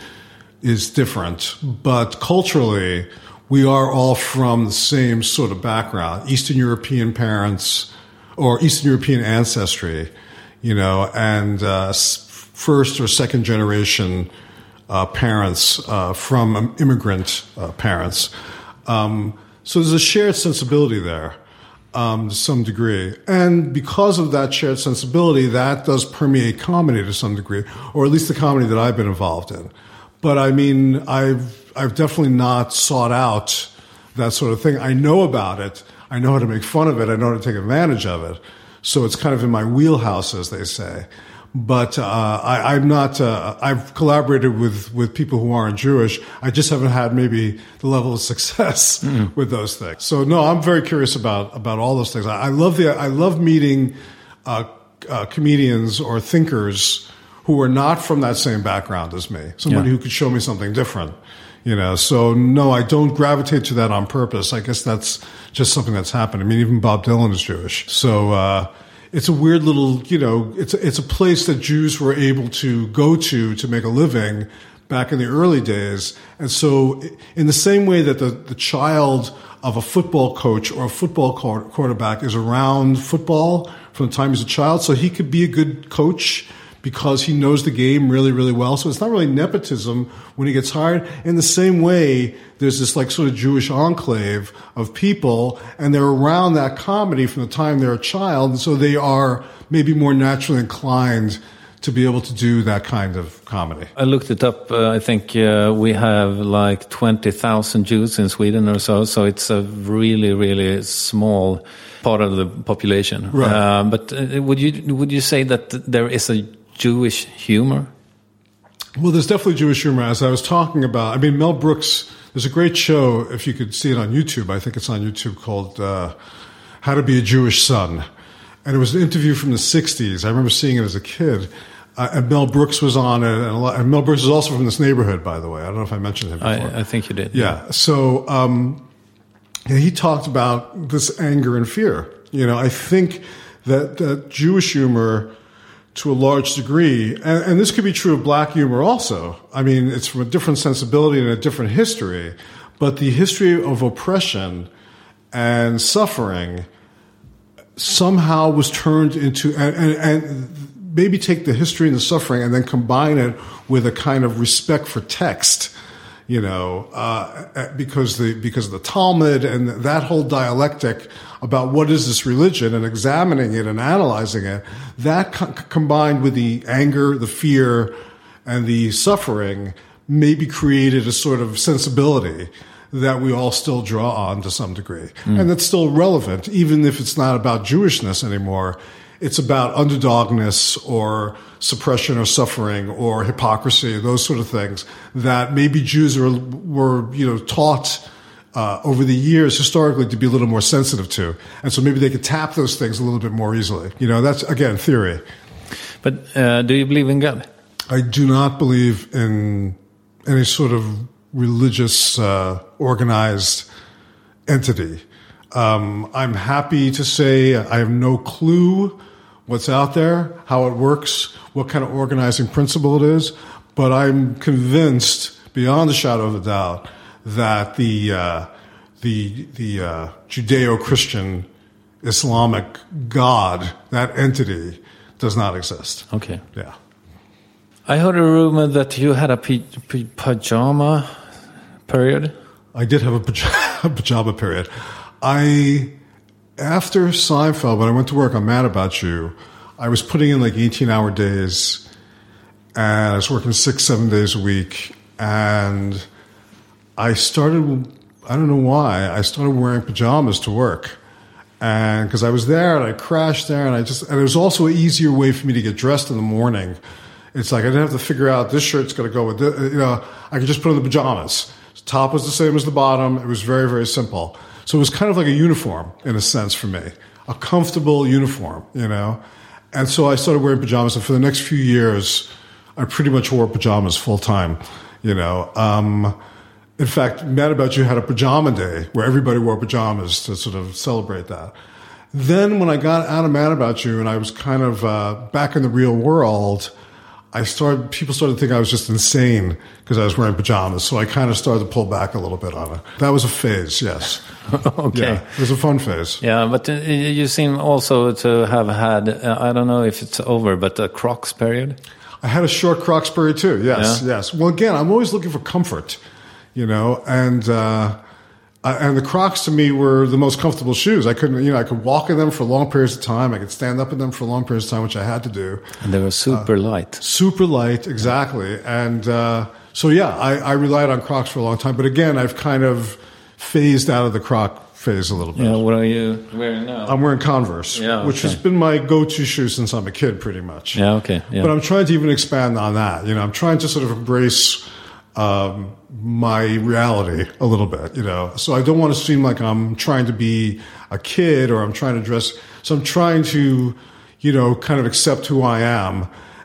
is different. But culturally, we are all from the same sort of background. Eastern European parents or Eastern European ancestry, you know, and uh first or second generation uh, parents uh, from um, immigrant uh, parents. Um, so there's a shared sensibility there um, to some degree. And because of that shared sensibility, that does permeate comedy to some degree, or at least the comedy that I've been involved in. But I mean, I've, I've definitely not sought out that sort of thing. I know about it. I know how to make fun of it. I know how to take advantage of it. So it's kind of in my wheelhouse, as they say. But uh, I, I'm not. Uh, I've collaborated with, with people who aren't Jewish. I just haven't had maybe the level of success mm. with those things. So no, I'm very curious about about all those things. I, I love the. I love meeting uh, uh, comedians or thinkers who are not from that same background as me. Somebody yeah. who could show me something different. You know. So no, I don't gravitate to that on purpose. I guess that's just something that's happened. I mean, even Bob Dylan is Jewish. So. Uh, It's a weird little, you know, it's a, it's a place that Jews were able to go to to make a living back in the early days. And so in the same way that the, the child of a football coach or a football quarterback is around football from the time he's a child, so he could be a good coach because he knows the game really, really well. So it's not really nepotism when he gets hired. In the same way, there's this like sort of Jewish enclave of people, and they're around that comedy from the time they're a child, and so they are maybe more naturally inclined to be able to do that kind of comedy. I looked it up. Uh, I think uh, we have like twenty thousand Jews in Sweden or so, so it's a really, really small part of the population. Right. Uh, but uh, would you would you say that there is a Jewish humor? Well, there's definitely Jewish humor. As I was talking about, I mean, Mel Brooks, there's a great show, if you could see it on YouTube, I think it's on YouTube, called uh, How to Be a Jewish Son. And it was an interview from the sixties. I remember seeing it as a kid. Uh, and Mel Brooks was on it. And, a lot, and Mel Brooks is also from this neighborhood, by the way. I don't know if I mentioned him before. I, I think you did. Yeah. So, um, And he talked about this anger and fear. You know, I think that, that Jewish humor, to a large degree, and, and this could be true of black humor also. I mean, it's from a different sensibility and a different history, but the history of oppression and suffering somehow was turned into, and, and, and maybe take the history and the suffering and then combine it with a kind of respect for text, you know, uh, because the, because of the Talmud and that whole dialectic about what is this religion and examining it and analyzing it, that co- combined with the anger, the fear, and the suffering maybe created a sort of sensibility that we all still draw on to some degree. Mm. And that's still relevant, even if it's not about Jewishness anymore. It's about underdogness or suppression or suffering or hypocrisy, those sort of things that maybe Jews were, were you know, taught Uh, over the years, historically, to be a little more sensitive to. And so maybe they could tap those things a little bit more easily. You know, that's, again, theory. But uh, do you believe in God? I do not believe in any sort of religious, uh, organized entity. Um, I'm happy to say I have no clue what's out there, how it works, what kind of organizing principle it is, but I'm convinced, beyond a shadow of a doubt, that the uh, the the uh, Judeo-Christian Islamic God, that entity, does not exist. Okay. Yeah. I heard a rumor that you had a p- p- pajama period. I did have a pajama, pajama period. I, after Seinfeld, when I went to work on Mad About You, I was putting in like eighteen-hour days, and I was working six, seven days a week, and I started, I don't know why, I started wearing pajamas to work. And because I was there and I crashed there and I just, and it was also an easier way for me to get dressed in the morning. It's like I didn't have to figure out this shirt's going to go with this, you know, I could just put on the pajamas. The top was the same as the bottom. It was very, very simple. So it was kind of like a uniform in a sense for me, a comfortable uniform, you know. And so I started wearing pajamas, and for the next few years, I pretty much wore pajamas full time, you know. Um, In fact, Mad About You had a pajama day where everybody wore pajamas to sort of celebrate that. Then when I got out of Mad About You and I was kind of uh, back in the real world, I started, people started to think I was just insane because I was wearing pajamas. So I kind of started to pull back a little bit on it. That was a phase, yes. Okay. Yeah, it was a fun phase. Yeah, but uh, you seem also to have had, uh, I don't know if it's over, but a Crocs period? I had a short Crocs period too, yes, yeah. yes. Well, again, I'm always looking for comfort. You know, and uh, and the Crocs to me were the most comfortable shoes. I couldn't, you know, I could walk in them for long periods of time. I could stand up in them for long periods of time, which I had to do. And they were super uh, light. Super light, exactly. And uh, so, yeah, I, I relied on Crocs for a long time. But again, I've kind of phased out of the Croc phase a little bit. Yeah, what are you wearing now? I'm wearing Converse, yeah, okay. which has been my go-to shoe since I'm a kid, pretty much. Yeah, okay. Yeah. But I'm trying to even expand on that. You know, I'm trying to sort of embrace Um, my reality a little bit, you know. So I don't want to seem like I'm trying to be a kid or I'm trying to dress. So I'm trying to, you know, kind of accept who I am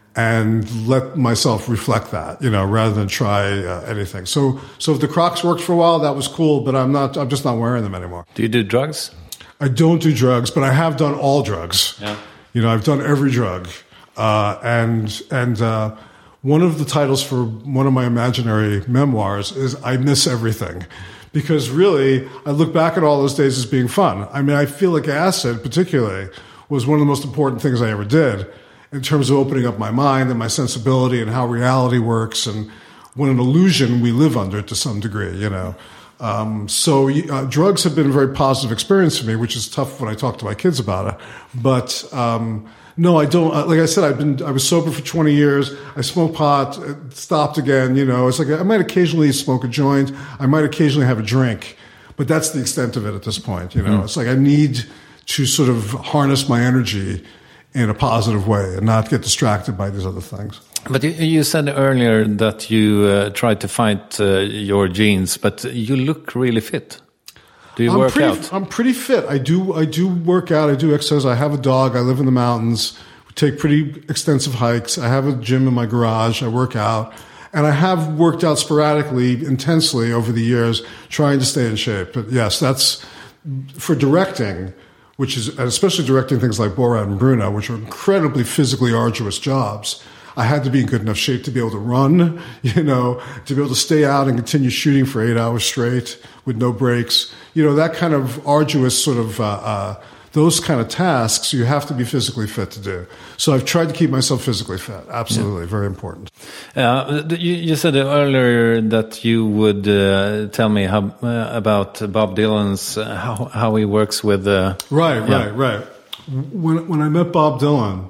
and let myself reflect that, you know, rather than try uh, anything. So, so if the Crocs worked for a while, that was cool, but I'm not, I'm just not wearing them anymore. Do you do drugs? I don't do drugs, but I have done all drugs. Yeah. You know, I've done every drug. Uh, and, and, uh, one of the titles for one of my imaginary memoirs is I Miss Everything. Because really, I look back at all those days as being fun. I mean, I feel like acid, particularly, was one of the most important things I ever did in terms of opening up my mind and my sensibility and how reality works and what an illusion we live under to some degree, you know. Um, so uh, drugs have been a very positive experience for me, which is tough when I talk to my kids about it. But um, no, I don't. Like I said, I've been I was sober for twenty years. I smoked pot, stopped again. You know, it's like I might occasionally smoke a joint. I might occasionally have a drink, but that's the extent of it at this point. You know, mm. It's like I need to sort of harness my energy in a positive way and not get distracted by these other things. But you said earlier that you uh, tried to fight uh, your genes, but you look really fit. Do you I'm work pretty, out? I'm pretty fit. I do. I do work out. I do exercise. I have a dog. I live in the mountains. We take pretty extensive hikes. I have a gym in my garage. I work out, and I have worked out sporadically, intensely over the years, trying to stay in shape. But yes, that's for directing, which is, and especially directing things like Borat and Bruno, which are incredibly physically arduous jobs, I had to be in good enough shape to be able to run, you know, to be able to stay out and continue shooting for eight hours straight with no breaks. You know, that kind of arduous sort of, uh, uh, those kind of tasks you have to be physically fit to do. So I've tried to keep myself physically fit. Absolutely. Yeah. Very important. Uh, you, you said earlier that you would uh, tell me how, uh, about Bob Dylan's, uh, how, how he works with... Uh, right, yeah. right, right. When, when I met Bob Dylan,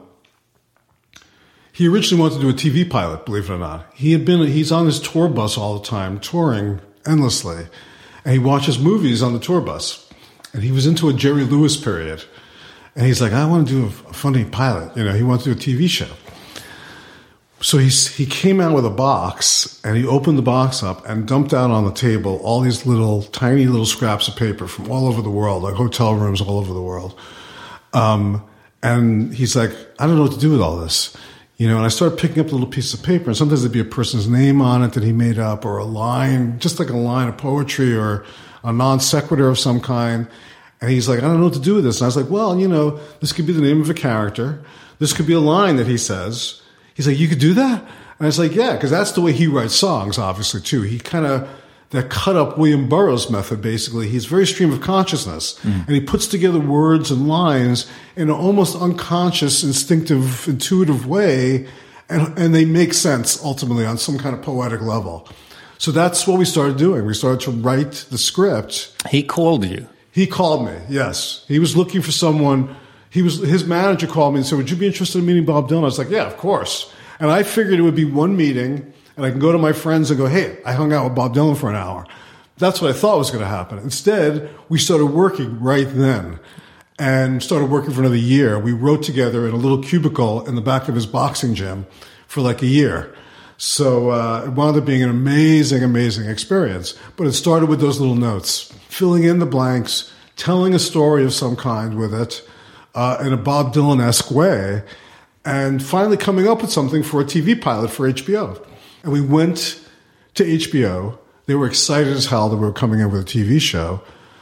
he originally wanted to do a T V pilot, believe it or not. He had been, he's on his tour bus all the time, touring endlessly. And he watches movies on the tour bus. And he was into a Jerry Lewis period. And he's like, I want to do a, a funny pilot. You know, he wanted to do a T V show. So he's, he came out with a box, and he opened the box up and dumped out on the table all these little, tiny little scraps of paper from all over the world, like hotel rooms all over the world. Um, and he's like, I don't know what to do with all this. You know, and I started picking up little pieces of paper, and sometimes there'd be a person's name on it that he made up, or a line, just like a line of poetry, or a non sequitur of some kind. And he's like, I don't know what to do with this. And I was like, well, you know, this could be the name of a character. This could be a line that he says. He's like, you could do that? And I was like, yeah, because that's the way he writes songs, obviously, too. He kind of, that cut up William Burroughs method, basically. He's very stream of consciousness. Mm. And he puts together words and lines in an almost unconscious, instinctive, intuitive way. And, and they make sense, ultimately, on some kind of poetic level. So that's what we started doing. We started to write the script. He called you. He called me, yes. He was looking for someone. He was, his manager called me and said, would you be interested in meeting Bob Dylan? I was like, yeah, of course. And I figured it would be one meeting, and I can go to my friends and go, hey, I hung out with Bob Dylan for an hour. That's what I thought was going to happen. Instead, we started working right then and started working for another year. We wrote together in a little cubicle in the back of his boxing gym for like a year. So uh, it wound up being an amazing, amazing experience. But it started with those little notes, filling in the blanks, telling a story of some kind with it uh, in a Bob Dylan-esque way, and finally coming up with something for a T V pilot for H B O. And we went to H B O. They were excited as hell that we were coming in with a T V show.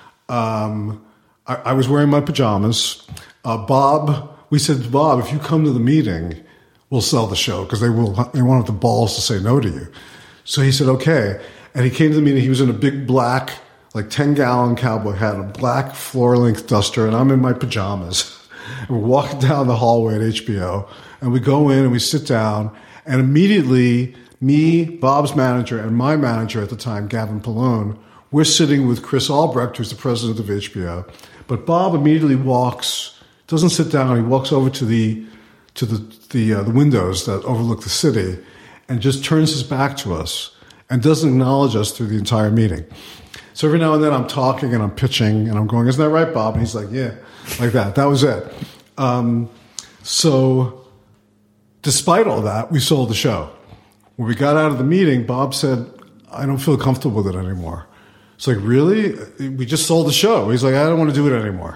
Um, I, I was wearing my pajamas. Uh, Bob, we said, Bob, if you come to the meeting, we'll sell the show, because they will. They won't have the balls to say no to you. So he said, okay. And he came to the meeting. He was in a big black, like ten-gallon cowboy hat, a black floor-length duster, and I'm in my pajamas. And we're walking down the hallway at H B O, and we go in and we sit down, and immediately me, Bob's manager, and my manager at the time, Gavin Pallone, we're sitting with Chris Albrecht, who's the president of H B O. But Bob immediately walks, doesn't sit down, he walks over to the to the the, uh, the windows that overlook the city, and just turns his back to us and doesn't acknowledge us through the entire meeting. So every now and then I'm talking and I'm pitching and I'm going, isn't that right, Bob? And he's like, yeah, like that. That was it. Um, so despite all that, we sold the show. When we got out of the meeting, Bob said, I don't feel comfortable with it anymore. It's like, really? We just sold the show. He's like, I don't want to do it anymore.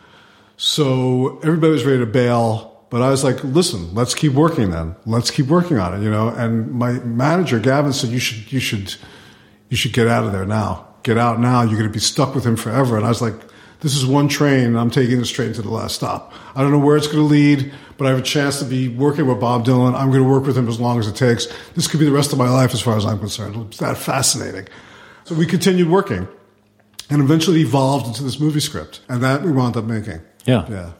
So everybody was ready to bail. But I was like, listen, let's keep working then. Let's keep working on it, you know. And my manager, Gavin, said, you should, you should, you should get out of there now. Get out now. You're going to be stuck with him forever. And I was like, this is one train, and I'm taking this train to the last stop. I don't know where it's going to lead, but I have a chance to be working with Bob Dylan. I'm going to work with him as long as it takes. This could be the rest of my life as far as I'm concerned. It's that fascinating. So we continued working and eventually evolved into this movie script. And that we wound up making. Yeah. Yeah.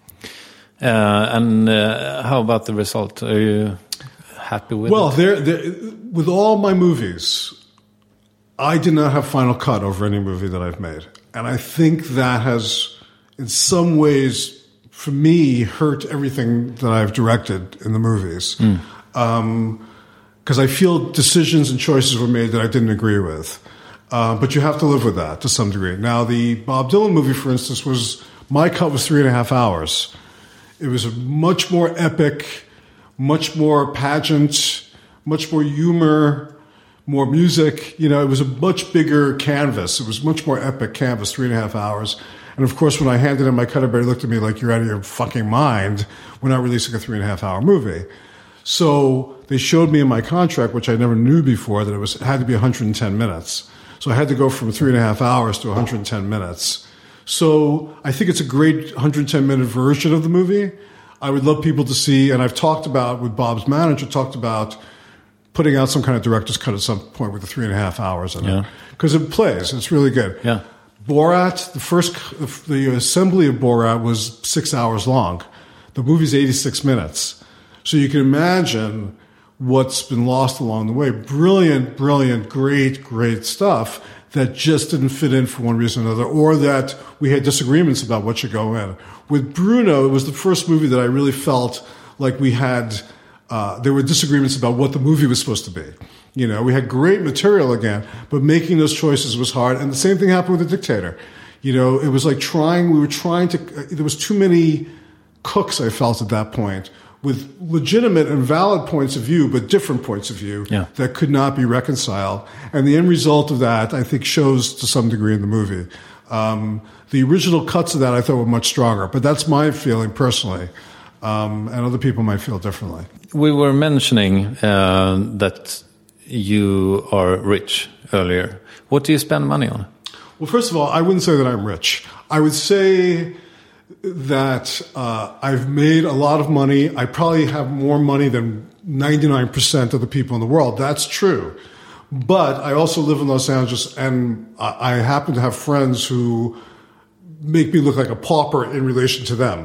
Uh, and uh, how about the result? Are you happy with well, it? Well, there, there, with all my movies, I did not have final cut over any movie that I've made. And I think that has, in some ways, for me, hurt everything that I've directed in the movies. Mm. Um, 'cause I feel decisions and choices were made that I didn't agree with. Uh, but you have to live with that to some degree. Now, the Bob Dylan movie, for instance, was, my cut was three and a half hours. It was a much more epic, much more pageant, much more humor, more music. You know, it was a much bigger canvas. It was much more epic canvas, three and a half hours. And of course, when I handed in my cut, everybody looked at me like, you're out of your fucking mind. We're not releasing a three and a half hour movie. So they showed me in my contract, which I never knew before, that it was it had to be one hundred ten minutes. So I had to go from three and a half hours to one hundred ten minutes. So I think it's a great one hundred ten minute version of the movie. I would love people to see, and I've talked about with Bob's manager, talked about putting out some kind of director's cut at some point with the three and a half hours in yeah. it. Because it plays. It's really good. Yeah. Borat, the first, the assembly of Borat was six hours long. The movie's eighty-six minutes. So you can imagine what's been lost along the way. Brilliant, brilliant, great, great stuff that just didn't fit in for one reason or another, or that we had disagreements about what should go in. With Bruno, it was the first movie that I really felt like we had, uh, there were disagreements about what the movie was supposed to be. You know, we had great material again, but making those choices was hard. And the same thing happened with The Dictator. You know, it was like trying, we were trying to, uh, there was too many cooks, I felt at that point, with legitimate and valid points of view, but different points of view yeah. that could not be reconciled. And the end result of that, I think, shows to some degree in the movie. Um, the original cuts of that I thought were much stronger, but that's my feeling personally. Um, and other people might feel differently. We were mentioning uh, that you are rich earlier. What do you spend money on? Well, first of all, I wouldn't say that I'm rich. I would say that uh, I've made a lot of money. I probably have more money than ninety-nine percent of the people in the world. That's true. But I also live in Los Angeles, and I happen to have friends who make me look like a pauper in relation to them.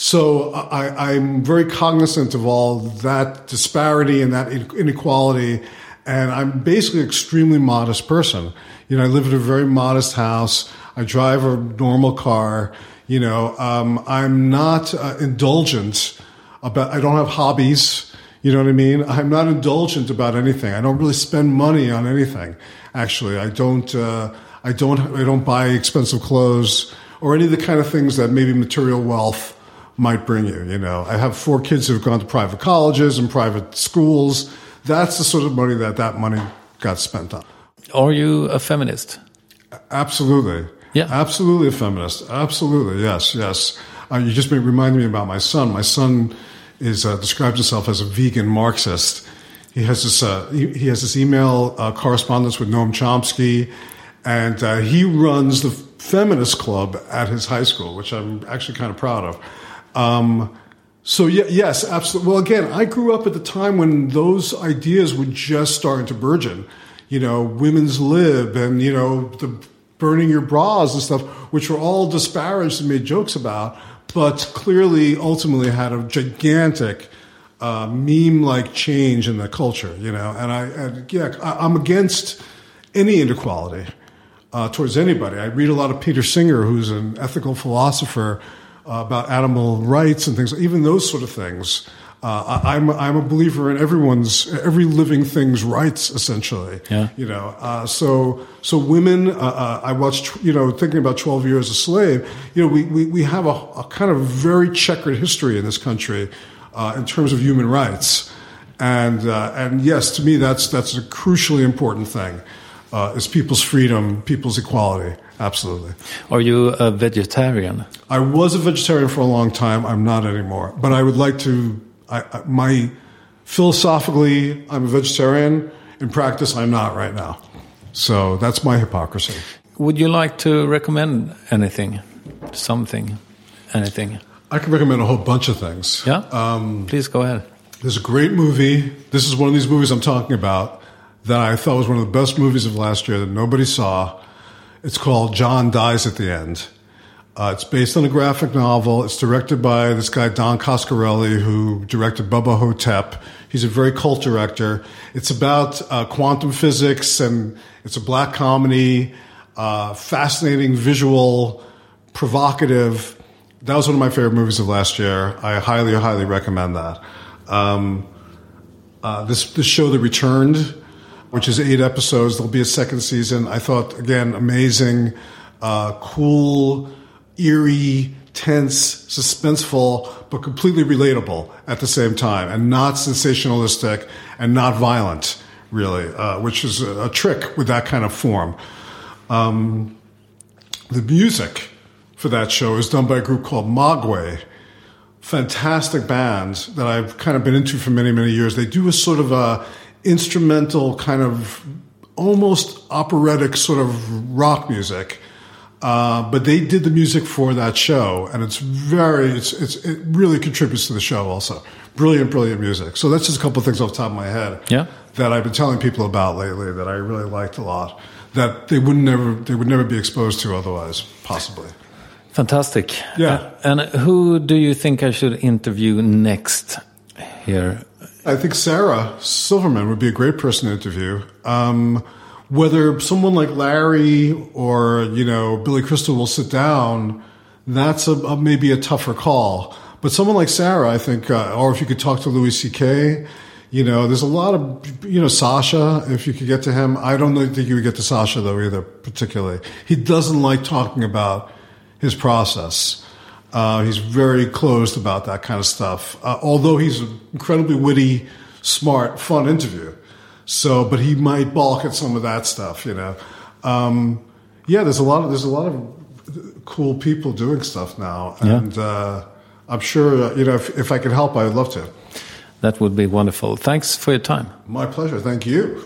So I, I'm very cognizant of all that disparity and that inequality, and I'm basically an extremely modest person. You know, I live in a very modest house. I drive a normal car. You know, um, I'm not uh, indulgent about, I don't have hobbies. You know what I mean? I'm not indulgent about anything. I don't really spend money on anything. Actually, I don't, uh, I don't, I don't buy expensive clothes or any of the kind of things that maybe material wealth might bring you. You know, I have four kids who have gone to private colleges and private schools. That's the sort of money that that money got spent on. Are you a feminist? Absolutely. Yeah. Absolutely a feminist. Absolutely. Yes. Yes. Uh, you just reminded me about my son. My son is uh, describes himself as a vegan Marxist. He has this uh, he, he has this email uh, correspondence with Noam Chomsky, and uh, he runs the feminist club at his high school, which I'm actually kind of proud of. Um, so yeah, yes, absolutely. Well, again, I grew up at the time when those ideas were just starting to burgeon. You know, women's lib and you know the burning your bras and stuff, which were all disparaged and made jokes about, but clearly ultimately had a gigantic uh, meme-like change in the culture, you know. And I, and yeah, I, I'm against any inequality uh, towards anybody. I read a lot of Peter Singer, who's an ethical philosopher uh, about animal rights and things, even those sort of things. Uh, I, I'm I'm a believer in everyone's every living thing's rights, essentially. Yeah. You know, uh, so so women. Uh, uh, I watched. You know, thinking about twelve Years a Slave. You know, we we, we have a, a kind of very checkered history in this country uh, in terms of human rights, and uh, and yes, to me, that's that's a crucially important thing. Uh, is people's freedom, people's equality. Absolutely. Are you a vegetarian? I was a vegetarian for a long time. I'm not anymore, but I would like to. I, I, my philosophically, I'm a vegetarian. In practice, I'm not right now. So that's my hypocrisy. Would you like to recommend anything, something, anything? I can recommend a whole bunch of things. Yeah. Um, Please go ahead. There's a great movie. This is one of these movies I'm talking about that I thought was one of the best movies of last year that nobody saw. It's called John Dies at the End. Uh, it's based on a graphic novel. It's directed by this guy, Don Coscarelli, who directed Bubba Hotep. He's a very cult director. It's about uh, quantum physics, and it's a black comedy, uh, fascinating visual, provocative. That was one of my favorite movies of last year. I highly, highly recommend that. Um, uh, this, this show, The Returned, which is eight episodes. There'll be a second season. I thought, again, amazing, uh, cool, eerie, tense, suspenseful, but completely relatable at the same time, and not sensationalistic and not violent, really, uh, which is a, a trick with that kind of form. Um, the music for that show is done by a group called Mogwai. Fantastic band that I've kind of been into for many, many years. They do a sort of a instrumental kind of almost operatic sort of rock music. Uh, but they did the music for that show, and it's very, it's, it's, it really contributes to the show also. Brilliant, brilliant music. So that's just a couple of things off the top of my head yeah. that I've been telling people about lately that I really liked a lot, that they would never, they would never be exposed to otherwise, possibly. Fantastic. Yeah. Uh, and who do you think I should interview next here? I think Sarah Silverman would be a great person to interview. Um, whether someone like Larry or, you know, Billy Crystal will sit down, that's a, a maybe a tougher call. But someone like Sarah, I think, uh, or if you could talk to Louis C K, you know, there's a lot of, you know, Sasha, if you could get to him. I don't think you would get to Sasha, though, either, particularly. He doesn't like talking about his process. Uh, he's very closed about that kind of stuff, uh, although he's an incredibly witty, smart, fun interview. So, but he might balk at some of that stuff, you know. Um, yeah, there's a lot of, there's a lot of cool people doing stuff now. And, yeah. uh, I'm sure, uh, you know, if, if I could help, I would love to. That would be wonderful. Thanks for your time. My pleasure. Thank you.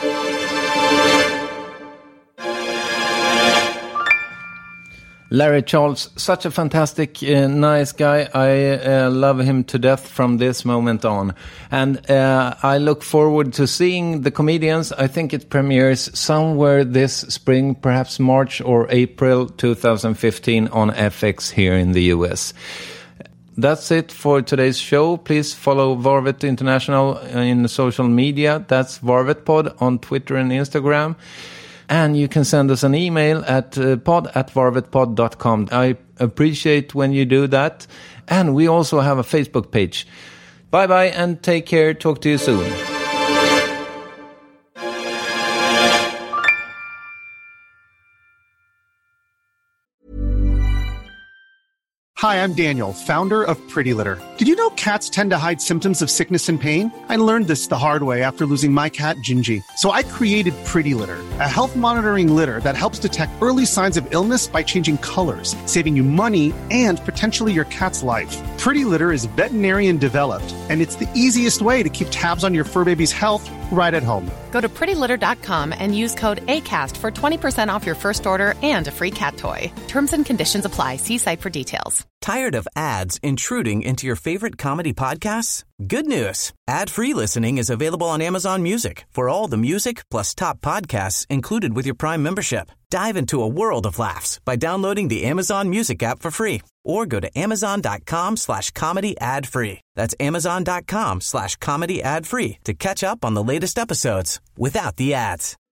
Larry Charles, such a fantastic, uh, nice guy. I uh, love him to death from this moment on. And uh, I look forward to seeing The Comedians. I think it premieres somewhere this spring, perhaps March or April twenty fifteen on F X here in the U S. That's it for today's show. Please follow Varvet International in social media. That's VarvetPod on Twitter and Instagram. And you can send us an email at uh, pod at varvetpod dot com. I appreciate when you do that. And we also have a Facebook page. Bye-bye and take care. Talk to you soon. Hi, I'm Daniel, founder of Pretty Litter. Did you know cats tend to hide symptoms of sickness and pain? I learned this the hard way after losing my cat, Gingy. So I created Pretty Litter, a health monitoring litter that helps detect early signs of illness by changing colors, saving you money and potentially your cat's life. Pretty Litter is veterinarian developed, and it's the easiest way to keep tabs on your fur baby's health right at home. Go to pretty litter dot com and use code ACAST for twenty percent off your first order and a free cat toy. Terms and conditions apply. See site for details. Tired of ads intruding into your favorite comedy podcasts? Good news. Ad-free listening is available on Amazon Music for all the music plus top podcasts included with your Prime membership. Dive into a world of laughs by downloading the Amazon Music app for free or go to amazon.com slash comedy ad free. That's amazon.com slash comedy ad free to catch up on the latest episodes without the ads.